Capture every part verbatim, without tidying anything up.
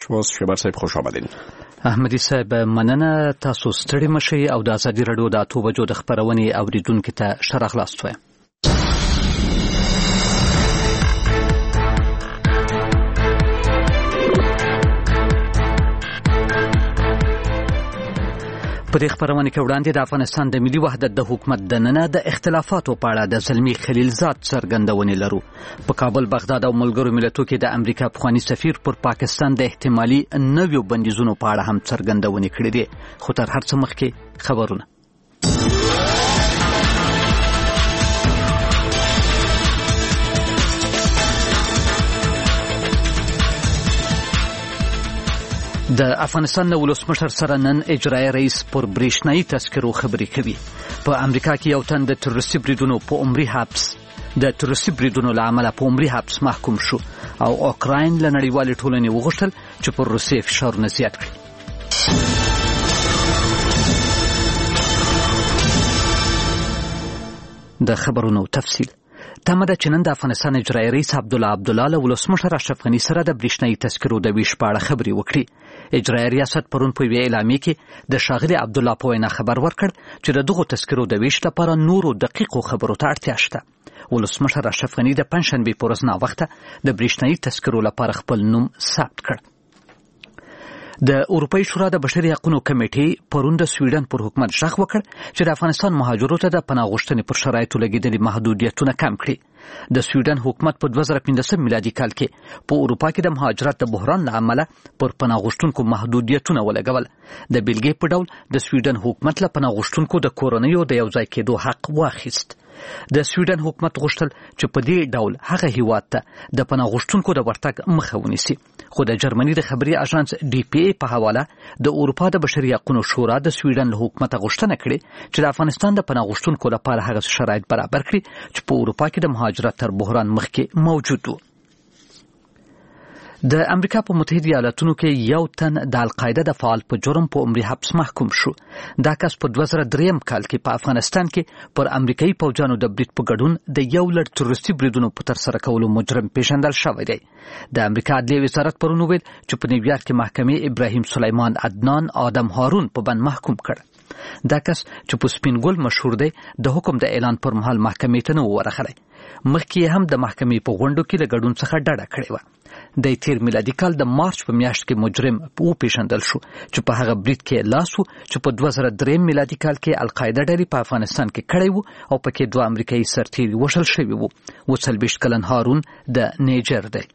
اوس شبر صاحب خوش آمدین. احمدی صاحب مننه، تاسو ستړي مشئ او د ازادي رادیو د اتو بجو د خبرونې اوریدونکو ته ښه راغلاست وایي. په دې خبرونه کې وړاندې د افغانستان د ملي وحدت د حکومت دننه د اختلافاتو په اړه د زلمی خلیلزاد څرګندونې لرو. په کابل، بغداد او ملګرو ملتونو کې د امریکا پخوانی سفیر پر پاکستان د احتمالي نویو بندیزونو په اړه هم څرګندونې کړې دي. خو تر هر څه مخکې خبرونه. د افغانستان د ولسمشر سره نن اجرایي رئیس پر برېښنايي تذکرو خبرې کوي. په امریکا کې یو تن د تروریستي بریدونو په عمري حبس د تروریستي بریدونو له امله په عمري حبس محکوم شو او اوکراین له نړیوالې ټولنې وغوښتل چې پر روسیې فشارونه زیات کړي. د خبرونو تفصیل. تمه ده چې نن د افغانستان اجرایي رئیس عبدالله عبدالله له ولسمشر اشرف غني سره د برېښنايي تذکرو د ویش په اړه خبرې وکړي. اجرایي ریاست پرون په یوې اعلامیه کې د ښاغلي عبدالله په وینا خبر ورکړ چې د دغو تذکرو د ویش لپاره نورو دقیقو خبرو ته اړتیا شته. ولسمشر اشرف غني د پنجشنبې په ورځ ناوخته د برېښنايي تذکرو لپاره خپل نوم ثبت کړ. د اروپایي شورا د بشري حقوقو کمیټې پرون د سویډن پر حکومت ژغ وکړ چې د افغانستان مهاجرو ته د پناه غوښتنې پر شرایطو لګېدلي محدودیتونه کم کړي. د سویډن حکومت په دوه زره پنځلسم میلادي کال کې په اروپا کې د مهاجرت د بحران له امله پر پناه غوښتونکو محدودیتونه ولګول. د بیلګې په ډول د سویډن حکومت له پناه غوښتونکو د کورنیو د یو ځای کېدو حق واخیست. د سویډن حکومت غوښتل چې په دې ډول هغه هیواد ته د پناه غوښتونکو د ورتګ مخه ونیسي. خو د جرمني د خبري اژانس ډي پی ای په حواله د اروپا د بشري حقوقو شورا د سویډن له حکومت غوښتنه کړې چې د افغانستان د پناه غوښتونکو لپاره هغه شرایط برابر کړي چې په اروپا کې د مهاجرت تر بحران مخکې موجود وو. د امریکا په متحده ایالاتونو کې یو تن د القاعده د فعال په جرم په عمري حبس محکوم شو. دا کس په دوه زره دریم کال کې په افغانستان کې پر امریکایي پوځیانو د برید په ګډون د یو لړ تروریستي بریدونو په ترسره کولو مجرم پیژندل شوی دی. د امریکا عدلیه وزارت پرون ویل چې په نیویارک کې محکمې ابراهیم سلیمان عدنان آدم هارون په بند محکوم کړ. دا کس چې په سپینګل مشهور دی د حکم د اعلان پر مهال محکمې ته نه ورغلی. مخکې هم د محکمې په غونډو کې له ګډون څخه ډډه کړې وه. د تیر میلادي کال د مارچ په میاشت کې مجرم وپېژندل شو چې په هغه برید کې لاس و چې په دوه زره دریم میلادي کال کې القاعده ډلې په افغانستان کې کړی وو او پکې دوه امریکایي سرتیري وژل شوي وو. اووه څلوېښت کلن هارون د نیجر دی.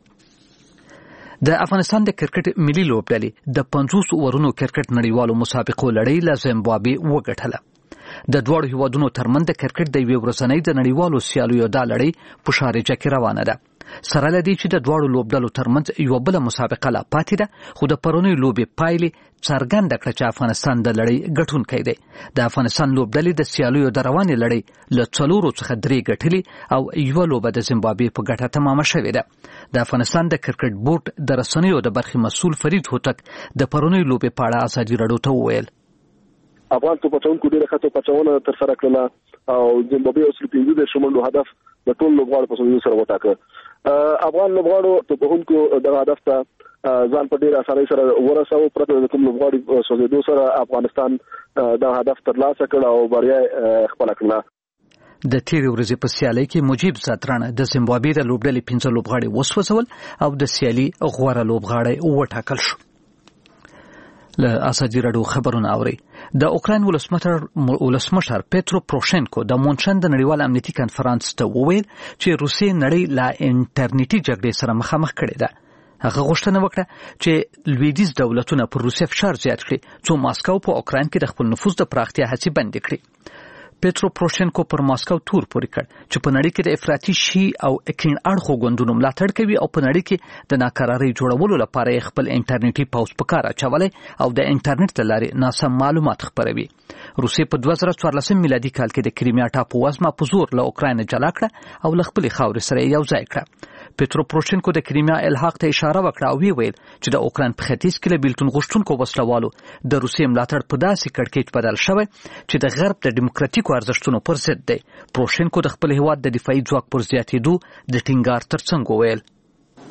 د افغانستان د کرکټ ملي لوبډلې د پنځوس اورونو کرکټ نړیوالو مسابقو لړۍ له زیمبابوې وګټله. د دواړو هیوادونو ترمنځ د کرکټ د یوې ورځنۍ د نړیوالو سیالیو دا لړۍ په شارجه کې روانه ده. سره له دې چې د دواړو لوبډلو ترمنځ یوه بله مسابقه لا پاتې ده، خو د پرونۍ لوبې پایلې څرګنده کړه چې افغانستان د لړۍ ګټونکی دی. د افغانستان لوبډلې د سیالیو د روانې لړۍ له څلورو څخه درې ګټلې او یوه لوبه د زیمبابوې په ګټه تمامه شوې ده. د افغانستان د کرکټ بورډ د رسنیو د برخې مسؤل فرید هوتک د پرونۍ لوبې په اړه ازادي رادیو ته وویل: افغان توپچونکو ډېره ښه توپچونه ترسره کړله او زیمبابوې اوس له پنځه دېرش منډو هدف د ټولو لوبغاړو په سوزېدو سره وټاکه. افغان لوبغاړو توپچونکو دغه هدف ته ځان په ډېره اسانۍ سره ورساوه. پرته د کوم لوبغاړي سوزېدو سره افغانستان دغه هدف ترلاسه کړ او بریا خپله کړله. د تیرې ورځې په سیالۍ کې مجیب زادران د زیمبابوې د لوبډلې پنځه لوبغاړي وسوځول او د سیالي غوره لوبغاړی وټاکل شو. له ازادي رادیو خبرونه اوري. د اوکراین ولسمشر ولسمشر پیترو پروشینکو د مونچن د نړیوال امنیتي کانفرنس ته وویل چې روسیې نړۍ لا انټرنیټي جګړې سره مخامخ کړې ده. هغه غوښتنه وکړه چې لویدیځ دولتونه پر روسیې فشار زیات کړي څو ماسکو په اوکراین کې د خپل نفوذ د پراختیا هڅې بندې کړي. پیترو پروشینکو پر ماسکو تور پورې کړ چې په نړۍ کې د افراطي شي او کیڼ اړخو ګوندونو ملاتړ کوي او په نړۍ کې د ناکرارۍ جوړولو لپاره خپل انټرنیټي پوځ په کار اچولی او د انټرنیټ له لارې ناسم معلومات خپروي. روسیې په دوه زره څوارلسم میلادي کال کې د کریمیا ټاپووزمه په زور له اوکراین جلا کړه او له خپلې خاورې سره یو ځای کړه. پیترو پروشینکو د کریمیا الحاق ته اشاره وکړه او ویل چې د اوکراین په ختیځ کې له بیلتون غوښتونکو وسلوالو د روسیې ملاتړ په داسې کړکېچ بدل شوی چې د غرب د ډیموکراتیکو ارزښتونو پر ضد دی. پروشینکو د خپل هیواد د دفاعي ځواک پر زیاتېدو د ټینګار ترڅنګ وویل: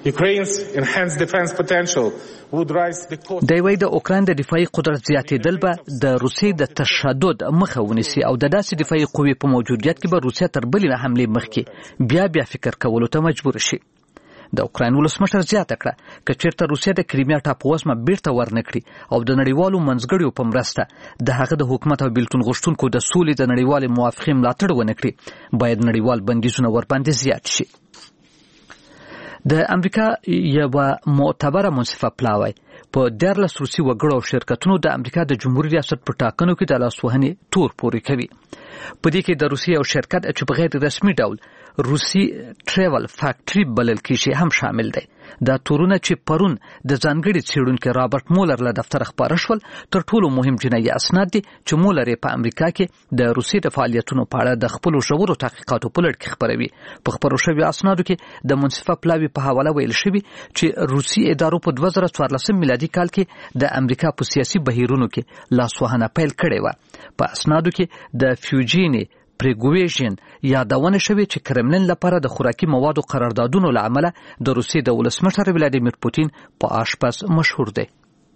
Ukraine's enhanced defense potential would rise the cost. د وی د اوکران د دفاعي قدرت زیاتېدل به د روسیې د تشدد مخه ونیسي او د داسې دفاعي قوې په موجودیت کې به روسیه تر بلې حملې مخکې بیا بیا فکر کولو ته مجبور شي. د اوکران ولسمشر زیاته کړه که چیرته روسیه د کریمیا ټاپووزمه بیرته ورنکړي او د نړیوالو منځګړیو په مرسته د هغه د حکومت او بیلتون غوښتونکو د سولې د نړیوالې موافقې ملاتړ ونه کړي باید نړیوال بندیزونه ورباندې زیات شي. د امریکا یوه معتبره منصفه پلاوی په دیارلس روسي وګړو او شرکتونو د امریکا د جمهوریت ریاست په ټاکنو کې د لاسوهنې تور پورې کوي. په دې کې د روسي او شرکت چې په غیر رسمي ډول روسي ټریول فیکټری بلل کېږي هم شامل دی. دا تورونه چې پرون د ځانګړي څېړونکي رابرټ مولر له دفتر خپاره شول تر ټولو مهم جنایي اسناد دي چې مولر په امریکا کې د روسي د فعالیتونو په اړه د خپلو ژورو تحقیقاتو په لړ کې خپروي. په خپرو شویو اسنادو کې د منصفه پلاوي په حواله ویل شوي چې روسي ادارو په دوه زره څوارلسم میلادي کال کې د امریکا په سیاسي بهیرونو کې لاسوهنه پیل کړې وه. په اسنادو کې د فیوجیني پریګویژن یادونه شوې چې کرملین لپاره د خوراکي موادو قراردادونو له امله د روسیې د ولسمشر ولادیمیر پوتین په آشپز مشهور دی.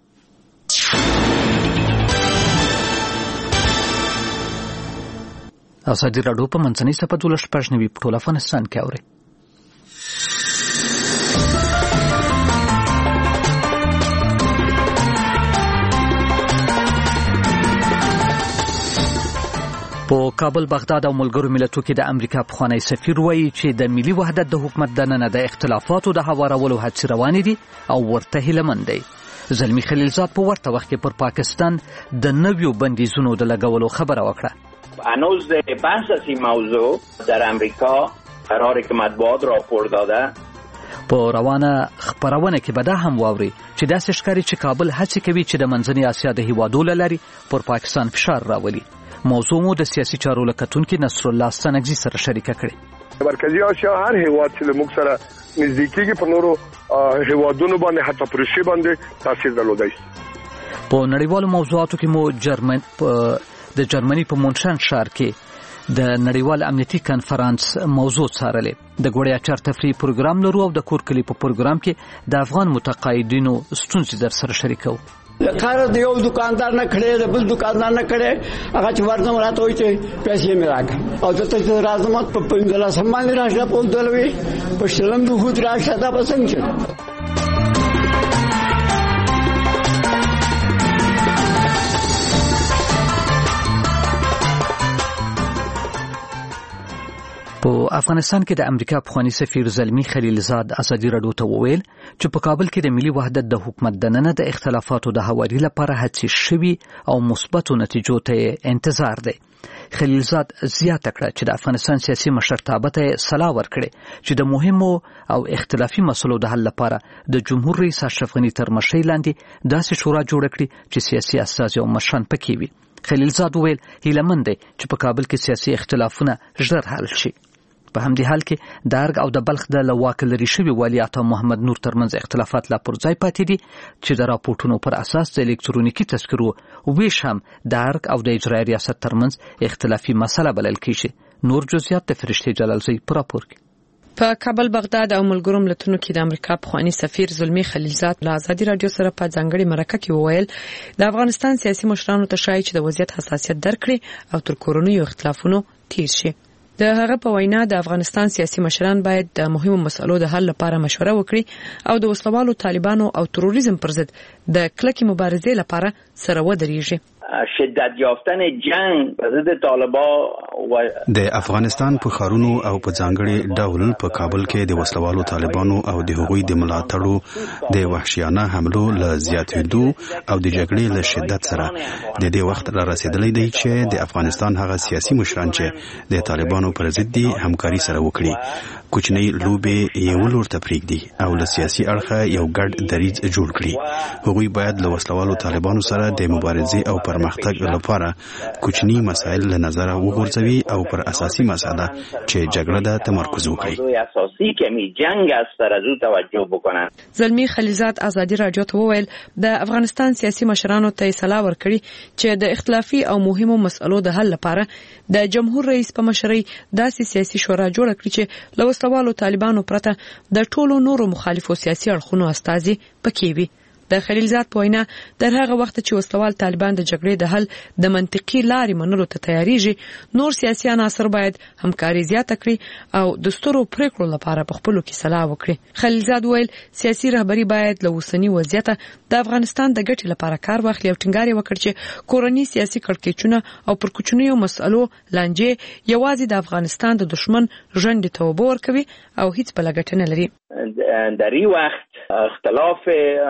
ازادي راډیو په منځنۍ صفحه دولس شپږ نوي په ټول افغانستان کې اوري. په کابل، بغداد او ملګرو ملتونو کې د امریکا پخوانی سفیر وایي چې د ملي وحدت د حکومت دننه د اختلافاتو د هوارولو هڅې روانې دي او ورته هیلهمند دی. زلمی خلیلزاد په ورته وخت کې پر پاکستان د نویو بندیزونو د لګولو خبره وکړه. هنوز بحث از این موضوع در امریکا قراره که مطبوعات راپور داده. په روانه خبرونه کې به دا هم واوري چې داسې ښکاري چې کابل هڅې کوي چې د منځنۍ اسیا د هیوادو له لارې پر پاکستان فشار راولي. موضوع مو د سیاسي چارو لکتونکي نصر الله ستنګزي سره شریکه کړې. مرکزی اسیا هر هیواد چې موږ سره نزدیکیږي په نورو هیوادونو باندې حتی پر شی باندې تاثیر درلودای. په نړیوالو موضوعاتو کې مو جرمن د جرمني په مونشن ښار کې د نړیوال امنیتي کنفرانس موضوع څارلې. د ګوړیا چار تفریح پروګرام لرو او د کور کلی په پروګرام کې د افغان متقاعدینو ستونزې در سره شریکو. کار د یو دکاندار نه کړي د بل دکاندار نه کړي هغه چې ورته راته وایي چې پیسې مې راکړه او ته چې راځم په پنځه سمان راشه په دلوي په شلم د خود راشه دا پسنګ په افغانستان کې د امریکا پخوانی سفیر زلمی خلیلزاد ازادي راډیو ته وویل چې په کابل کې د ملي وحدت د حکومت دننه د اختلافاتو د هواري لپاره هڅې شوي او مثبتو نتیجو ته انتظار دی. خلیلزاد زیاته کړه چې د افغانستان سیاسي مشرتابه ته صلاح ورکړي چې د مهمو او اختلافي مسلو د حل لپاره د جمهور رئیس اشرف غني تر مشرۍ لاندې داسې شورا جوړ کړي چې سیاسي استازي او مشران پکې وي. خلیلزاد وویل هیلهمند دی چې په کابل کې سیاسي اختلافونه ژر حل شي. په همدې حال کې د ارګ او د بلخ د لواک لري شوي والي عطا محمد نور ترمنځ اختلافات لا پر ځای پاتې دي چې د راپورټونو پر اساس د الکترونیکي تذکرو ویش هم د ارګ او د اجرایي ریاست ترمنځ اختلافي مسله بلل کېږي. نور جزئیات د فرشتي جلالزی په راپور کې. په کابل، بغداد او ملګرو ملتونو کې د امریکا پخوانی سفیر زلمی خلیلزاد له ازادي راډیو سره په ځانګړي مرکه کې وویل د افغانستان سیاسي مشرانو ته شایي چې د وضعیت حساسیت درکړي او تر کورونیو اختلافونو تیر شي. د هغه په وینا د افغانستان سیاسي مشران باید د مهمو مسلو د حل لپاره مشوره وکړي او د وسلوالو طالبانو او تروریزم پر ضد د کلکې مبارزې لپاره سره ودرېږي. شدت یافتن جنگ په ضد طالبان د افغانستان په ښارونو او په ځانګړي ډول په کابل کې د وسلوالو طالبانو او د هغوی د ملاتړو د وحشیانه حملو له زیاتېدو او د جګړې له شدت سره د دې وخت را رسیدلی دی چې د افغانستان هغه سیاسي مشران چې د طالبانو پر ضد دي همکاري سره وکړي، کوچنۍ لوبې یو لور ته پرېږدي او له سیاسي اړخه یو ګډ دریځ جوړ کړي. هغوی باید له وسلوالو طالبانو سره د مبارزې او پر پرمختګ لپاره کوچني مسایل له نظر وغورځوي او پر اساسي مسله چې جګړه ده تمرکز وکړي. اساسي کمی جنگ است سره زو توجه بکنن. زلمی خلیلزاد ازادي رادیو ته وویل د افغانستان سیاسي مشرانو ته صلاح ورکړي چې د اختلافي او مهمو مسألو د حل لپاره د جمهور رئیس په مشرۍ داسې سیاسي شورا جوړ کړي چې له وسلوالو طالبانو پرته د ټولو نورو مخالفو سیاسي اړخونو استازي پکې وي. د خلیلزاد په وینا در هغه وخت چې وسلوال طالبان د جګړې د حل د منطقي لارې منلو ته تیاریږي، نور سیاسي عناصر باید همکاري زیاته کړي او د سترو پریکړو لپاره په خپلو کې صلاح وکړي. خلیلزاد ویل سیاسي رهبری باید له اوسني وضعیت د افغانستان د ګټې لپاره کار واخلي او ټینګار وکړي چې کورني سیاسي کړکېچونه او پر کوچنیو مسألو لانجې یوازې د افغانستان د دشمن ژوند ته اوبه ورکوي او هیڅ بله ګټه نه لري. در این وقت اختلاف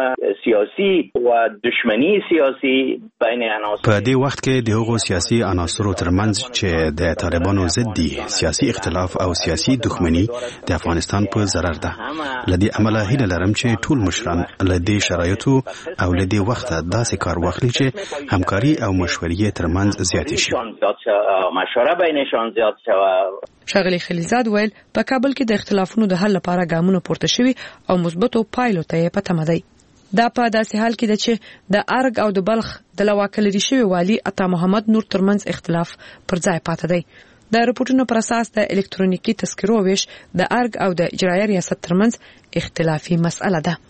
سیاسی و دشمنی سیاسی بین عناصر په دې وخت کې د هغو سیاسي عناصرو ترمنځ چې د طالبانو ضد دي سیاسي اختلاف او سیاسي دښمنی د افغانستان په ضرر ده. لدې عمله هیله لرم چې ټول مشران لدې شرایطو او لدې وخت داسې کار واخلي چې همکاري او مشورې ترمنځ زیات شي. مشوره بینشان زیات شوه. ښاغلي خلیلزاد ویل په کابل کې د اختلافونو د حل لپاره ګامونه پورته شوي او مثبتو پایلو ته یې پته مدی. دا په داسې حال کې ده چې د ارګ او د بلخ د لواکه لري شوي والي عطا محمد نور ترمنځ اختلاف پر ځای پاتې دی. د رپورټونو پر اساس د الکترونیکي تذکرو ویش د ارګ او د اجرایه ریاست ترمنځ اختلافي مسأله ده.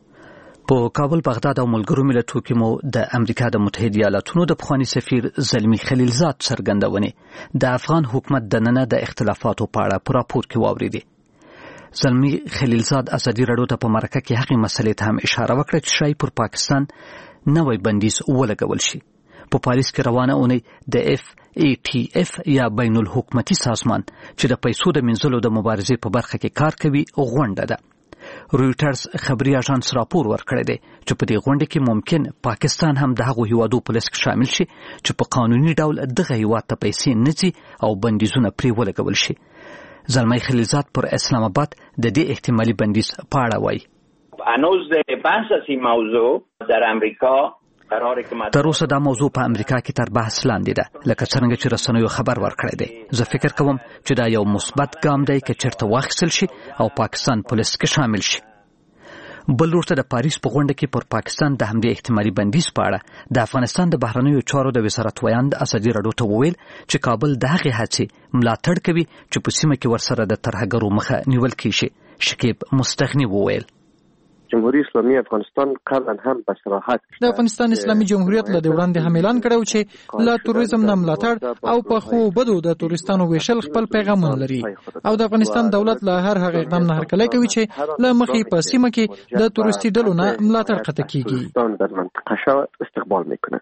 په کابل، بغداد او ملګرو ملتونو کې مو د امریکا د متحده ایالاتونو د پخوانی سفیر زلمی خلیلزاد څرګندونې د افغان حکومت د ننه د اختلافاتو په اړه په راپور کې واوریدې. زلمی خلیلزاد ازادي راډیو ته په مرکه کې هغې مسلې ته هم اشاره وکړه چې شاید پر پاکستان نوی بندیز ولګول شي. په پاریس کې روانه اونۍ د اف ای ټی اف یا بین الحکومتي سازمان چې د پیسو د منځلو د مبارزې په برخه کې کار کوي غونډه ده. رویټرز خبري اژانس راپور ورکړی دی چې په دې غونډه کې ممکن پاکستان هم د هغو هیوادو په لیست کې شامل شي چې په قانوني ډول دغه هیواد ته پیسې نه ځي او بندیزونه پرې ولګول شي. زلمی خلیلزاد پر اسلام آباد د دې احتمالي بندیز په اړه وایي. هنوز بحث از این موضوع در امریکا تر اوسه دا موضوع په امریکا کې تر بحث لاندې ده، لکه څنګه چې رسنیو خبر ورکړی دی. زه فکر کوم چې دا یو مثبت ګام دی که چېرته واخیستل شي او پاکستان په لیست کې شامل شي. بل وروسته د پاریس په غونډه کې پر پاکستان د همدې احتمالي بندیز په اړه د افغانستان د بهرنیو چارو د وزارت ویاند ازادي راډیو ته وویل چې کابل د هغې هڅې ملاتړ کوي چې په سیمه کې ورسره د ترهګرو مخه نیول کیږي. شکیب مستغني وویل جمهوریت اسلامي افغانستان قبلا هم په صراحت د افغانستان اسلامي جمهوریت له وړاندې هم اعلان کړو چې له تروریزم نه ملاتړ او په خو بدو د تورستانو ویشل خپل پیغامونه لري او د افغانستان دولت له هر هغه اقدام نه هرکلی کوي چې له مخې په سیمه کې د تورستي ډلو نه ملاتړ قطع کیږي. استقبال میکنه.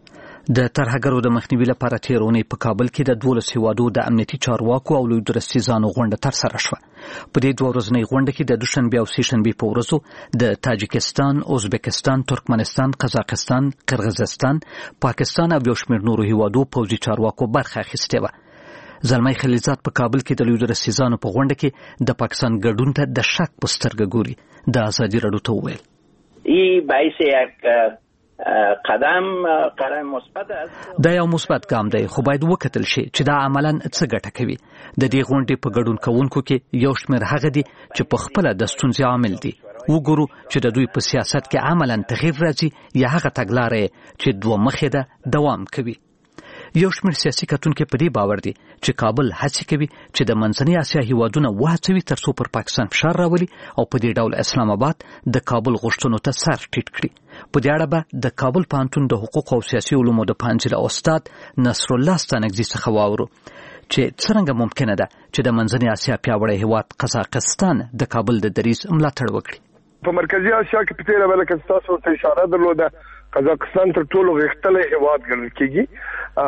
د ترهګرو د مخنیوي لپاره تېره اونۍ په کابل کې د دولس هیوادو د امنیتي چارواکو او لوی درستیزانو غونډه ترسره شوه. په دې دوه ورځنۍ غونډه کې د دوشنبې او سهشنبې په ورځو د تاجکستان، ازبکستان، ترکمنستان، قزاقستان، قرغیزستان، پاکستان او یو شمېر نورو هیوادو پوځي چارواکو برخه اخیستې وه. زلمی خلیلزاد په کابل کې د لوی درستیزانو په غونډه کې د پاکستان ګډون ته د شک په سترګه ګوري. د ازادي راډیو ته وویل ای باعث یک قدم قدم مثبت است. دا یو مثبت ګام دی، خو باید وکتل شي چې دا عملاً څه ګټه کوي. د دې غونډې په ګډون کوونکو کې یو شمېر هغه دي چې په خپله د ستونزې عامل دي. وګورو چې د دوی په سیاست کې عملاً تغییر راځي یا هغه تګلاره چې دوه مخې ده دوام کوي. یو شمېر سیاسي کتونکي په دې باور دي چې کابل هڅې کوي چې د منځنۍ اسیا هیوادونه وهڅوي ترڅو پر پاکستان فشار راولي او په دې ډول اسلام آباد د کابل غوښتنو ته سر ټیټ کړي. په دې اړه به د کابل پوهنتون د حقوق او سیاسي علومو د پوهنځي له استاد نصرالله ستانکزي څخه واورو چې څرنګه ممکنه ده چې د منځنۍ اسیا پیاوړی هیواد قزاقستان د کابل د دریځ ملاتړ وکړي. په مرکزي اسیا کې په تیره بله کې تاسو ته اشاره درلوده قزاقستان تر ټولو غښتلی هیواد ګڼل کېږي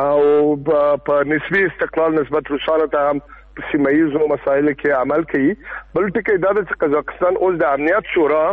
او په نسبي استقلال نسبت روسانو ته هم په سیمه ییزو مسایلو کې عمل کوي. بل ټکی دا ده چې قزاقستان اوس د امنیت شورا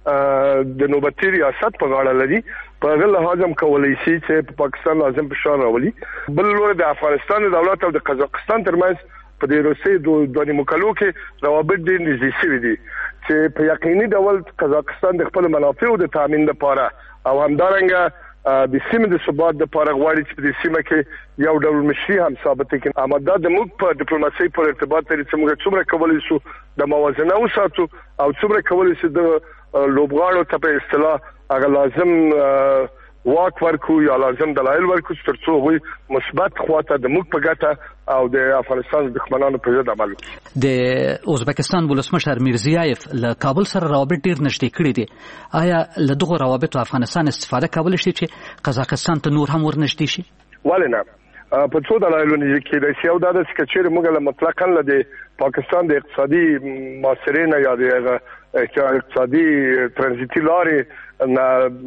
د نوبتي ریاست په غاړه لري. په هغه لحاظ هم کولی شي چې په پاکستان لازم فشار راولي. بل لور د افغانستان دولت او د قزاقستان ترمنځ په دې روسي دوه نیمو کالو کې روابط ډېر نږدې شوي دي چې په یقیني ډول قزاقستان د خپل منافعو د تامین لپاره او همدارنګه د سیمې د ثبات لپاره غواړي چې د سیمه کې یو ډول مشري هم ثابت کړي. امدا د موږ په ډیپلوماسي په ارتباط لري چې موږ څومره کولای شو د موازنه وساتو او څومره کولای شو د لوبغاړو ته په اصطلاح هغه لازم واک ورکو یا لازم دلایل ورکو ترڅو وي مثبت خواته د موږ په ګټه او د افغانستان دښمنانو په ضد عمل وکړي. د ازبکستان ولسمشر میرزیایف له کابل سره روابط ډیر نږدې کړي دي. آیا له دغه روابطو افغانستان استفاده کولای شي چې قزاقستان ته نور هم ورنږدې شي؟ ولې نه؟ په څو دلایلونو کې د سیاو د سکچیر موږ له مطلقاً له د پاکستان د اقتصادي معاصرینه یا د اقتصادي ترانزیتي لارې نه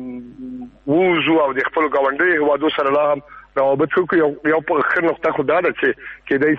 ووزو او د خپل ګاونډي هوادو سره لا هم روابط کوو. یو په خیر نقطه خو دا ده چې کېدای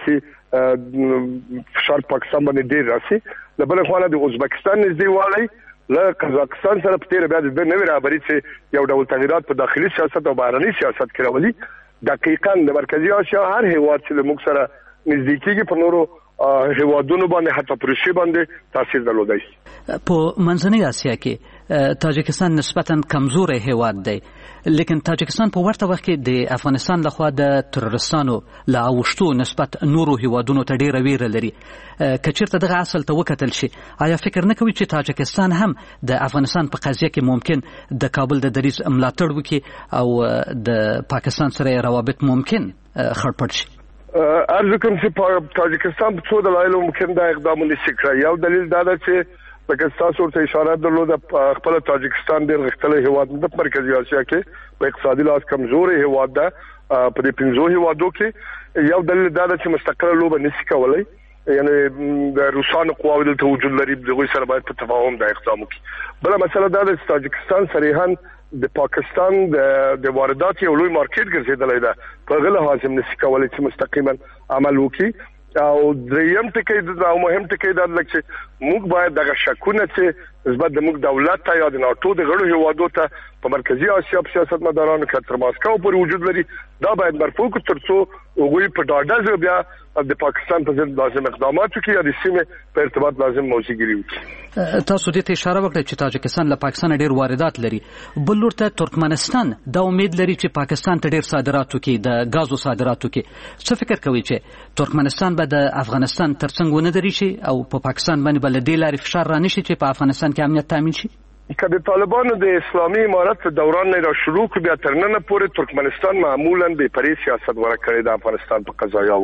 شي فشار پاکستان باندې ډیر راسي. له بل خوا د ازبکستان نږدېوالی له قزاقستان سره په تیره بیا د نوې رهبري چې یو ډول تغیرات په داخلي سیاست او بهرني سیاست کې راولي. دقیقاً د مرکزی اسیا هر هیواد چې موږ سره نږدې کېږي په نورو هیوادونو باندې حتی په روسیې باندې تاثیر درلودای شي. په منځنۍ اسیا کې تاجکستان نسبتاً کمزوري هیواد دی، لیکن تاجکستان په ورته وخت کې د افغانستان لخوا د ترورستانو له اوښتو نسبت نورو هیوادونو ته ډیره ویره لري. که چیرته دغه اصل ته وکتل شي، آیا فکر نه کوي چې تاجکستان هم د افغانستان په قضیه کې ممکن د کابل د دریځ ملاتړ وکړي او د پاکستان سره روابط ممکن خړپړ شي؟ ارزو کوم چې تاجکستان په څو دلایلو ممکن دا اقدامونه وکړي. یو دلیل دا ده چې لکه تاسو ورته اشاره درلوده خپل تاجکستان ډېر غښتلی هیواد د مرکزی اسیا کې په اقتصادي لحاظ کمزوري هیواد ده. په دې پنځو هیوادو کې یو دلیل دا ده چې مستقله لوبه نشي کولای، یعنی د روسانو قواوو دلته وجود لري، دغوی سره باید په تفاهم دا اقدام وکړي. بله مسله دا ده چې تاجکستان صریحا د پاکستان د واردات یو لوی مارکیټ ګرځېدلی ده، په هغه لحاظ هم نشي کولای چې مستقیما عمل وکړي. او دریم ټکی او مهم ټکی دا لکه چې موږ باید دغه شکونه چې نسبت د موږ دولت ته یا د ناتو د غړو هیوادو ته په مرکزی اسیا په سیاستمدارانو کې تر ماسکو پورې وجود لري، دا باید مرفوع کړو ترڅو هغوی په ډاډه بیا د پاکستان په ضد لازم اقدامات وکړي یا د سیمې په ارتباط لازم موضوعګیري وکړي. تاسو دې ته اشاره وکړه چې تاجکستان له پاکستان ډیر واردات لري، بل لور ته ترکمنستان دا امید لري چې پاکستان ته ډیر صادرات وکړي، د غازو صادرات وکړي. څه فکر کوي چې ترکمنستان به د افغانستان ترڅنګ ونه دري شي او په پاکستان باندې بل دې لارې فشار را نشي چې په افغانستان کې امنیت تامین شي؟ که د طالبانو د اسلامي امارت دوران نه را شروع کړ بیا تر نن پورې ترکمنستان معمولا به پرې سیاست ورک کړی د افغانستان په قضایاو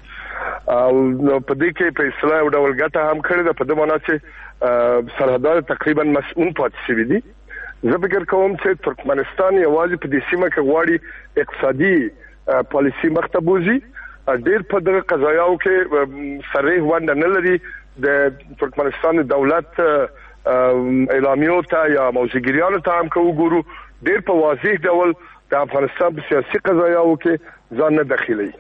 کې او په دې کې په اصلاح او ډول ګټه هم کړی ده. په دې معنی چې سرحدات تقریبا مسؤون پاتې شوي دي. زه فکر کوم چې ترکمنستان یوازې په دې سیمه کې غواړي اقتصادي پالیسي مخته بوزي، ډېر په دغه قضایاو کې صریح ونډه نه لري. د ترکمنستان دولت اعلامیو ته یا موضوعګریانو ته هم که وګورو ډېر په واضح ډول د افغانستان په سیاسي قضایاو کې ځان نه داخلوي.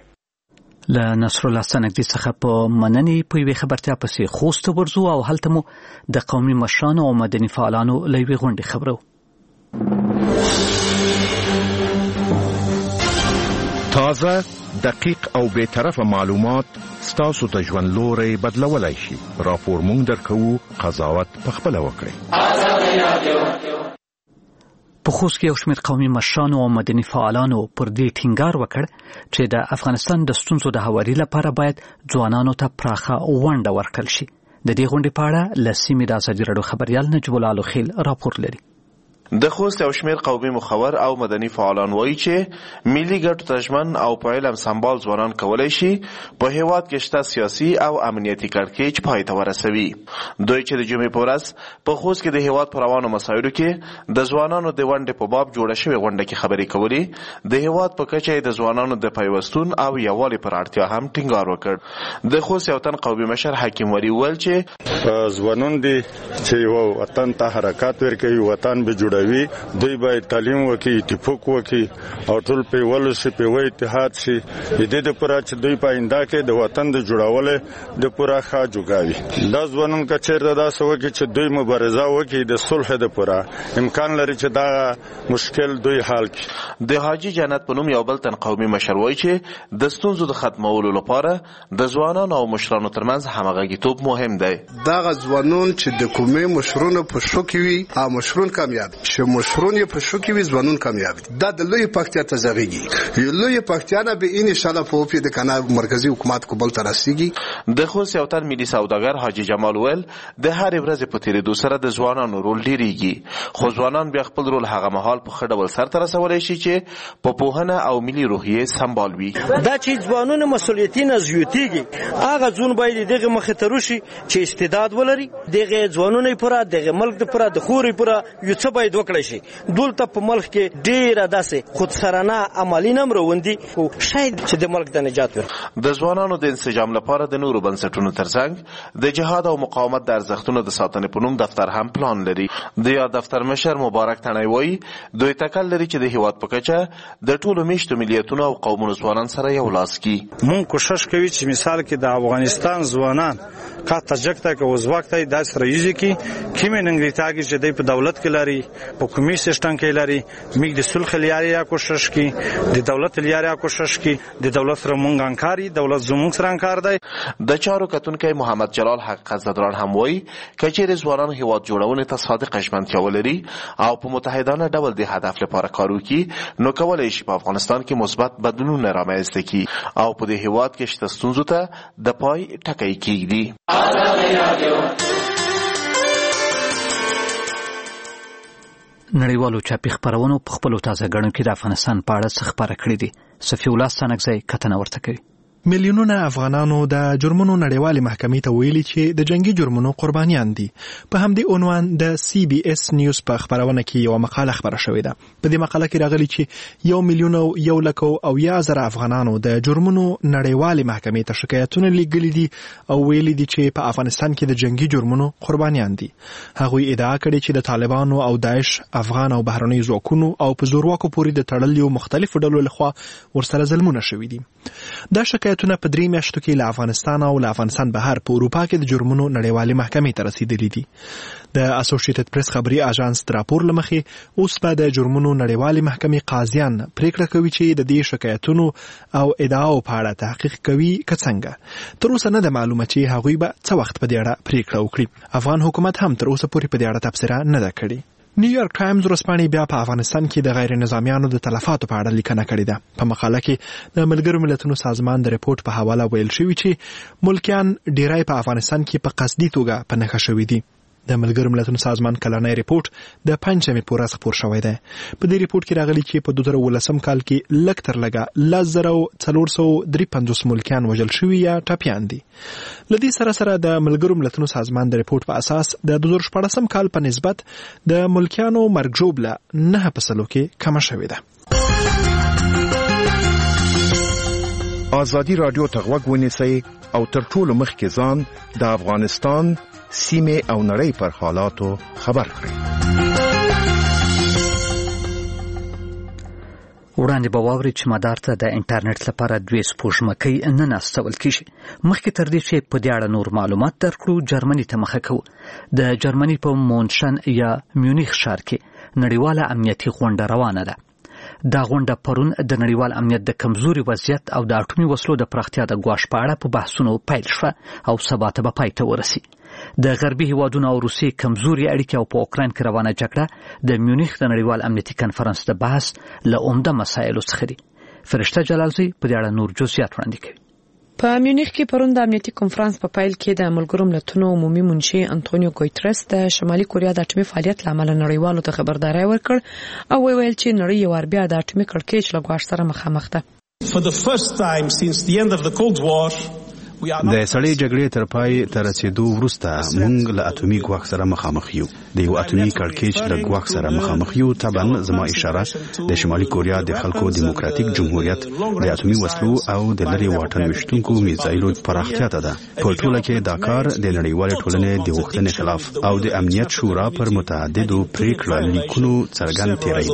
له نصر الله سنگدي څخه په مننې په یوې خبرتیا پسې خوست ورځو او هلته مو د قومي مشرانو او مدني فعالانو له یوې غونډې خبرو. تازه، دقیق او بے طرفه معلومات ستاسو ته ژوند لوري بدلولای شي. راپور مونږ درکو، قضاوت پخپله وکړئ. په خوست کې یو شمېر قومي مشرانو او مدني فعالانو پر دې ټینګار وکړ چې د افغانستان د ستونزو د هواري لپاره باید ځوانانو ته پراخه ونډه ورکړل شي. د دې غونډې په اړه له سیمې د ازادي راډیو خبریال نجیب الله الخیل راپور لري. د خوست یو شمېر قومي مخور او مدني فعالان وایي چې ملي ګټو ته ژمن او په علم سمبال ځوانان کولی شي په هیواد کې شته سیاسي او امنیتي کړکېچ پای ته ورسوي. دوی چې د جمعې په ورځ په خوست کې د هیواد په روانو مسایلو کې د ځوانانو د ونډې په باب جوړه شوې غونډه کې خبرې کولې، د هیواد په کچه د ځوانانو د پیوستون او یووالي پر اړتیا هم ټینګار وکړ. د خوست یو تن قومي مشر حکیم ولی ویل چې ځوانان دي چې یو وطن ته حرکت ورکوي، وطن به جوړ دوی باید تعلیم وکړي، اتفاق وکړي او ټول په ولو سي په وای اتحاد شي. د دې لپاره چې دوی په آینده کې د وطن د جوړولو د پوره ښه جوګاوي. دا ځوانان که چېرته داسې وکړي چې دوی مبارزه وکړي د صلح لپاره، امکان لري چې دا مشکل دوی حل کړي. د حاجي جنت په نوم یو بل تن قومي مشر وایي چې د ستونزو د ختمولو لپاره د ځوانانو او مشرانو ترمنځ همغږیتوب مهم دی. دا ځوانان چې د کومې مشرونو په شو کې وي او مشرون کامیاب چې مشرون یې په شو کې وي ځوانون کامیاب دي. دا د لوی پکتیا ته ځغېږي. یو لوی پکتیا نه به ان شاء الله په د کنه مرکزی حکومت کوبل ته رسیږي. د خوست یو تن ملي سوداګر حاجی جمال ویل د هر ورځ په تیرېدو سره د ځوانانو رول ډیریږي، خو ځوانان بیا خپل رول هغه مهال په ښه ډول سرته رسولی شي چې په پوهنه او ملي روحیې سمبال وي. دا چې ځوانونه مسؤلیتي نه زیاتېږي، هغه ځون باید دغه مخې ته راشي چې استعداد ولري، دغه ځوانونه پوره دغه ملک د پوره د خوري پوره یو څه باید وکړي شي. دلته په ملک کې ډیره داسې خودسرانه عملی نه مروندي او شاید چې د ملک د نجات ورکړي. د ځوانانو د انسجام لپاره د نورو بنسټونو ترڅنګ د جهاد او مقاومت د ارزښتونو د ساتنې په نوم دفتر هم پلان لري. د یا دفتر مشر مبارک تڼۍ وایي دوی تکل لري چې د هیواد په کچه د ټولو میشتو ملیتونو او قومونو ځوانان سره یو لاس کړي. مونږ کوشش کوي چې مثال کې د افغانستان ځوانان کا تجکته کې وزوکته د سره یوځي کې کیمه ننګریتاګي چې د په دولت کې لري په کومي سیستم کې لري میګ د صلح لیاریا کوشش کوي، د دولت لیاریا کوشش کوي، د دولت سره مونږ انکاري، دولت زموږ سره انکار دی. د چارو کتونکي محمد جلال حقیقت زدران هم وایي کچېرې ځوانان هیواد جوړونې ته صادق ژمنتیا ولري او په متحدانه ډول د هدف لپاره کار وکړي، نو کولی شي په افغانستان کې مثبت بدلونونه رامنځته کړي او په دې هیواد کې شته ستونزو ته د پای ټکی کېږدي. نړیوالو چاپي خپرونو په خپلو تازه ګڼو کې د افغانستان په اړه څه خپاره کړي دي. صفي الله ستانکزی کتنه ورته کوي. میلیونونه افغانانو د جرمونو نړیوالې محکمې ته ویلي چې د جنگي جرمونو قربانیان دي. په همدې عنوان د سی بي اس نیوز په خبرونه کې یو مقاله خبره شوې ده. په دې مقاله کې راغلي چې یو میلیون او یو لک او یا زره افغانانو د جرمونو نړیوالې محکمې ته شکایتونه لیږلي دي او ویلي دي چې په افغانستان کې د جنگي جرمونو قربانیان دي. هغوی ادعا کړې چې د طالبانو او داعش افغان او بهرنۍ ځواکونو او په زورواکو پورې د تړلیو مختلفو ډلو لخوا ورسره ظلمونه شوي دي. دا شکایتونه په درې میاشتو کې له افغانستان او له افغانستان بهر په اروپا کې د جرمونو نړیوالې محکمې ته رسیدلي دي. د اسوسییټډ پریس خبري اژانس د راپور له مخې اوس به د جرمونو نړیوالې محکمې قاضیان پریکړه کوي چې د دې شکایتونو او ادعاو په اړه تحقیق کوي که څنګه. تر اوسه نه ده معلومه چې هغوی به څه وخت په دې اړه پریکړه وکړي. افغان حکومت هم تر اوسه پورې په دې اړه تبصره نه ده کړې. نیویارک ټایمز ورځپاڼې بیا په افغانستان کې د غیر نظامیانو د تلفاتو په اړه لیکنه کړې ده. په مقاله کې د ملګرو ملتونو سازمان د ریپورت په حواله ویل شوي چې ملکیان ډیری په افغانستان کې په قصدي توګه په نښه شوي دي. د ملګرو ملتونو سازمان کلنی ریپورت د پنځمې په ورځ خپور شوی دی. په دې ریپورت کې راغلي چې په دوه زره ولسم کال کې لږ تر لږه لس زره څلور سوه درې پنځوس ملکیان وژل شوي یا ټپیان دي. له دې سره سره د ملګرو ملتونو سازمان د ریپورت په اساس د دوه زره شپاړسم کال په نسبت د ملکیانو مرګ ژوبله نه په سلو کې کمه شوې ده. ازادي راډیو ته غوږ ونیسئ او تر ټولو مخکې ځان د افغانستان سیمه او نړۍ پر حالاتو خبر کړئ. وړاندې به واورئ چې مدار ته د انټرنیټ لپاره دوې سپوږمکۍ نن استول کیږي. مخکې تر دې چې په دې اړه نور معلومات درکړو، جرمني ته مخه کوو. د جرمني په مونشن یا میونیخ ښار کې نړیواله امنیتي غونډه روانه ده. دا غونډه پرون د نړیوال امنیت د کمزوري وضعیت او د اټومي وسلو د پراختیا د ګواښ په اړه په بحثونو پیل شوه او سبا ته به پای ته ورسي. د غربي هیوادونو او روسیې کمزوري اړیکې او په اوکراین کې روانه جګړه د میونیخ د نړیوال امنیتي کنفرانس د بحث له عمده مسایلو څخه دي. فرشته جلالزی په دې اړه نور جزئیات وړاندې کوي. په میونیخ کې پرون د امنیتي کنفرانس په پیل کې د ملګرو ملتونو عمومي منشي انټونیو ګوتریس د شمالي کوریا د اټومي فعالیت لامل نړیوالو ته خبرداري ورکړ او ویل چې نړۍ یو ور بیا د اټومي کړکېچ له ګواښ سره مخامخ ده. For the first time since the end of the Cold War د سړې جګړې تر پای تر رسیدو وروسته موږ له اټومي ګواښ سره مخامخ یو. د یو اټومي کړکېچ له ګواښ سره مخامخ یو. طبعا زما اشاره د شمالي کوریا د خلکو دیموکراتیک جمهوریت د اټومي وسلو او د لري واټن وشتونکو میزایلو پراختیا ته ده. په ټوله کې دا کار د نړیوال ټولنې د غوښتنې خلاف او د امنیت شورا پر متعددو پریکړو لیکونو څرګند تیری